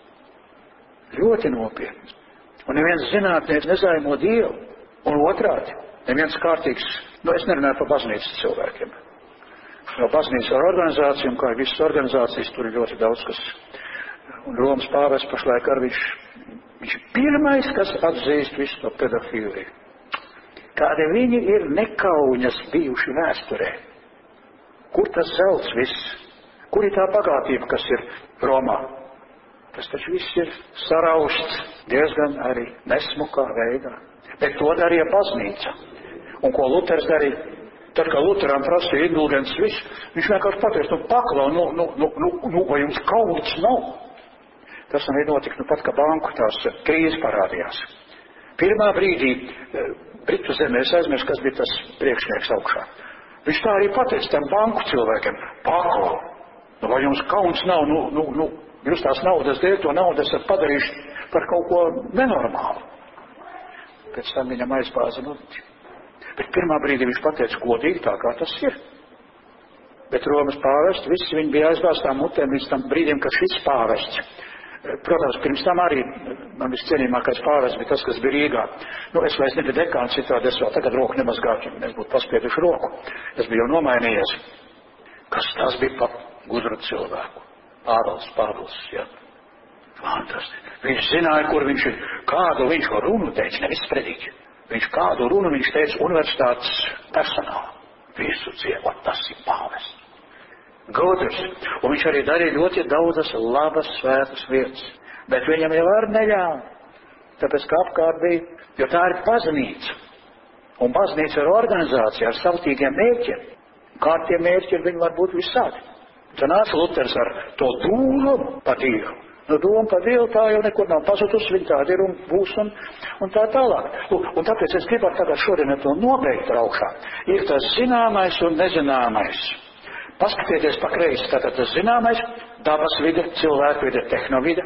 Ļoti nopietns. Un neviens zinātnieks nezaimo Dievu. Un otrādi, neviens kārtīgs, es nerunāju par baznīcas cilvēkiem. No baznīcas ar organizāciju, un kā visas organizācijas, tur ir ļoti daudz, kas, un Romas pāvests pašlaik ar viņš pirmais, kas atzīst visu to pedofīliju. Kādi viņi ir nekauņas bijuši vēsturē. Kur tas zelts viss? Kur ir tā bagātība, kas ir Romā? Tas taču viss ir sarausts diezgan arī nesmukā veidā. Bet to darīja baznīca. Un ko Luters darīja? Tad, kā Luteram prasīja indulgences viss, viņš vienkārši pateica, paklau, vai jums kauns nav? Tas arī notika, pat, ka banku tās krīzes parādījās. Pirmā brīdī Britu zemē, es aizmirsu, kas bija tas priekšnieks augšā. Viņš tā arī pateica tam banku cilvēkiem, paklau, vai jums kauns nav, jūs tās naudas dēļ, to naudu esat padarījuši par kaut ko nenormālu. Pēc tam viņam aizbāza muti. Bet pirmā brīdī viņš pateica godīgi tā, kā tas ir. Bet Romas pāvests, visi viņi bija aizbāztām mutēm līdz tam brīdim, ka šis pāvests Protams, pirms tam arī man viscienījumākais pārējais bija tas, kas bija Rīgā. Es vairs nebiju dekāns, citādi es vēl tagad roku nemazgātu, ja mēs būtu paspieduši roku. Es biju jau nomainījies. Kas tas bija pa gudru cilvēku? Pāvils, jā. Fantastiski. Viņš zināja, kur viņš ir, kādu viņš ko runu teica, nevis sprediķi. Viņš kādu runu viņš teica universitātes personālu. Visu dzīvot, tas ir Pāvils. Gudrs. Un viņš arī darīja ļoti daudzas labas svētas vietas. Bet viņam jau arī neļāva. Tāpēc, ka apkārt bija, jo tā ir baznīca. Un baznīca ir organizācija ar savtīgiem mērķiem. Kā tie mērķi viņi var būt visādi. Tā nāca Luters ar to dūmu pa Dievu. Doma pa Dievu tā jau nekur nav pazutusi, viņa tāda ir un būs un tā tālāk. Un tāpēc es gribētu tagad šodien to nobeigt augšā. Ir tas zināmais un nezināmais. Paskatieties pa kreisi, tātad tas zināmais, dabas vide, cilvēku vide, tehnovide.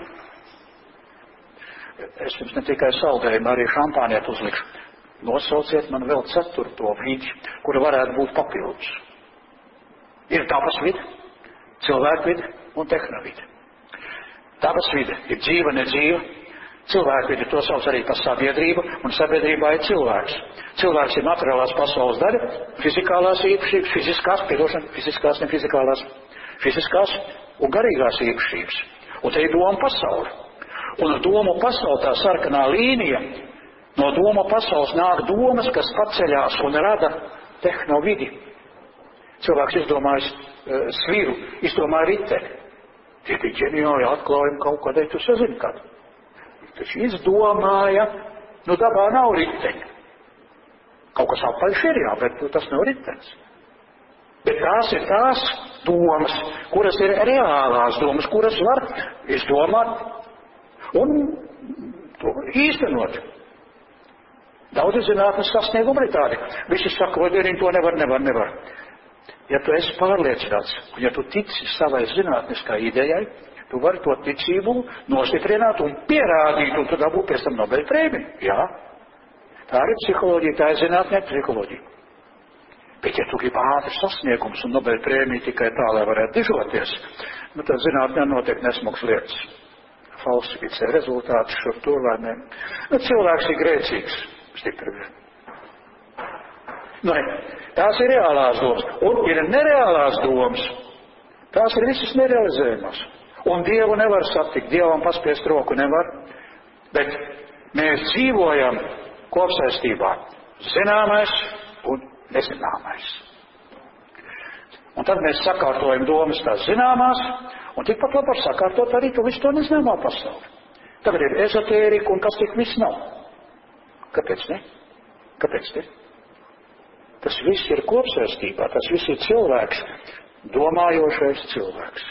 Es jums ne tikai saldējumu, arī šampāniet uzlikšu. Nosauciet man vēl 4. vidi, kura varētu būt papildus. Ir dabas vide, cilvēku vide un tehnovide. Dabas vide ir dzīva, nedzīva. Cilvēku vide to sauc arī par sabiedrību, un sabiedrībā ir cilvēks. Cilvēks ir materiālās pasaules daļa, fizikālās īpašības, fiziskās, ne fizikālās, fiziskās un garīgās īpašības. Un te ir doma pasaule. Un ar domu pasauli tā sarkanā līnija, no domu pasaules nāk domas, kas paceļās un rada tehnovidi. Cilvēks izdomājas sviru, izdomāja riteni. Tie bija ģeniāli atklājumi kaut kādai, tu sazini kādu. Taču izdomāja, dabā nav riteņa. Kaut kas apaļš ir, jā, bet tas nav ritenis. Bet tās ir tās domas, kuras ir reālās domas, kuras var izdomāt un īstenot. Daudzi zinātnes sasniegumi ir tādi. Visi saka, vai to nevar. Ja tu esi pārliecināts, un ja tu tici savai zinātniskai idejai, tu vari to ticību nostiprināt un pierādīt, un tu dabū pēc tam Nobel prēmiju. Jā. Tā ir psiholoģija, tā ir zinātnē psiholoģija. Bet ja tu gribi ātri sasniegums un Nobel prēmiju tikai tā, lai varētu dižoties, tad zinātnē notiek nesmuks lietas. Falsificē rezultātus šur tur vai ne. Cilvēks ir grēcīgs. Stipri. Tās ir reālās domas. Un ir nereālās domas. Tās ir visas nerealizējumas. Un Dievu nevar satikt. Dievam paspiest roku nevar. Bet mēs dzīvojam kopsaistībā. Zināmais un nezināmais. Un tad mēs sakārtojam domas tās zināmās, un tikpat labi sakārtot arī to visu to nezināmā pasauli. Tagad ir ezotērika un kas tik viss nav. Kāpēc ne? Kāpēc ne? Tas viss ir kopsaistībā, tas viss ir cilvēks, domājošais cilvēks.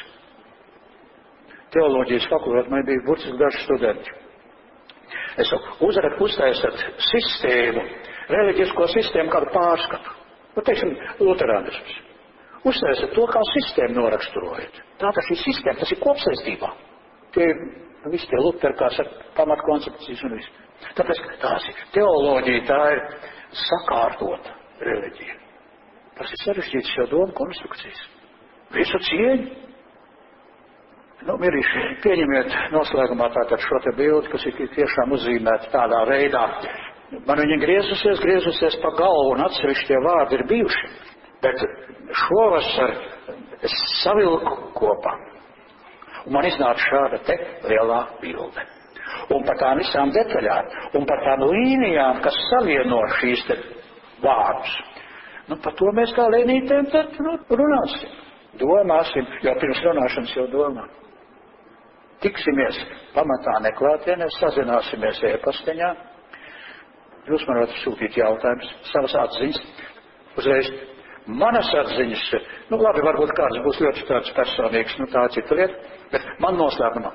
Teoloģijas fakultātē man bija burtiski daži studenti. Es saku, uztaisat sistēmu, reliģisko sistēmu kādu pārskatu. Teiksim, luterānisms. Uztaisat to, kā sistēmu noraksturojat. Tātad šī sistēma, tas ir kopsaistībā. Tie visi tie luteri, kā saka, pamatkoncepcijas un viss. Tāpēc tās ir teoloģija, tā ir sakārtota reliģija. Tas ir sarežģīts jau domu konstrukcijas. Visu cieņu. Mirīši, pieņemiet noslēgumā tātad šo te bildi, kas ir tiešām uzzīmēta tādā veidā. Man viņa griezusies pa galvu un atsevišķi tie vārdi ir bijuši. Bet šovasar es savilku kopā. Un man iznāca šāda te lielā bilde. Un par tām visām detaļām, un par tām līnijām, kas savieno šīs te vārdus. Par to mēs kā lēnītēm tad runāsim. Domāsim, jo pirms runāšanas jau domā. Tiksimies pamatā neklātienē, sazināsimies e-pasteņā. Jūs man varat sūtīt jautājumus, savas atziņas. Uzreiz manas atziņas, labi, varbūt kāds būs ļoti tāds personīgs, tā cita lieta, bet man noslēpumā.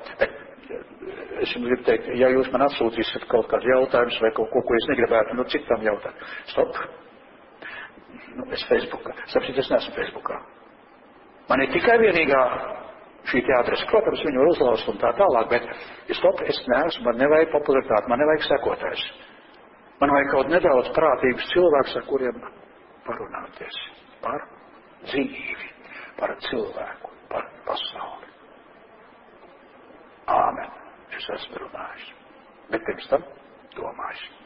Es jums gribu teikt, ja jūs man atsūtīsiet kaut kādu jautājumus vai kaut ko, ko es negribētu, citam jautāt. Stop. Es Facebookā. Sapsit, es neesmu Facebookā. Man ir tikai vienīgā šī te adrese. Protams, viņu var uzlauzt un tā tālāk, bet stop, es neesmu, man nevajag popularitāti, man nevajag sekotājs. Man vajag kaut nedaudz prātīgus cilvēkus, ar kuriem parunāties. Par dzīvi, par cilvēku, par pasauli. Āmen. esmu runājis. Bet pirms tam domāšu.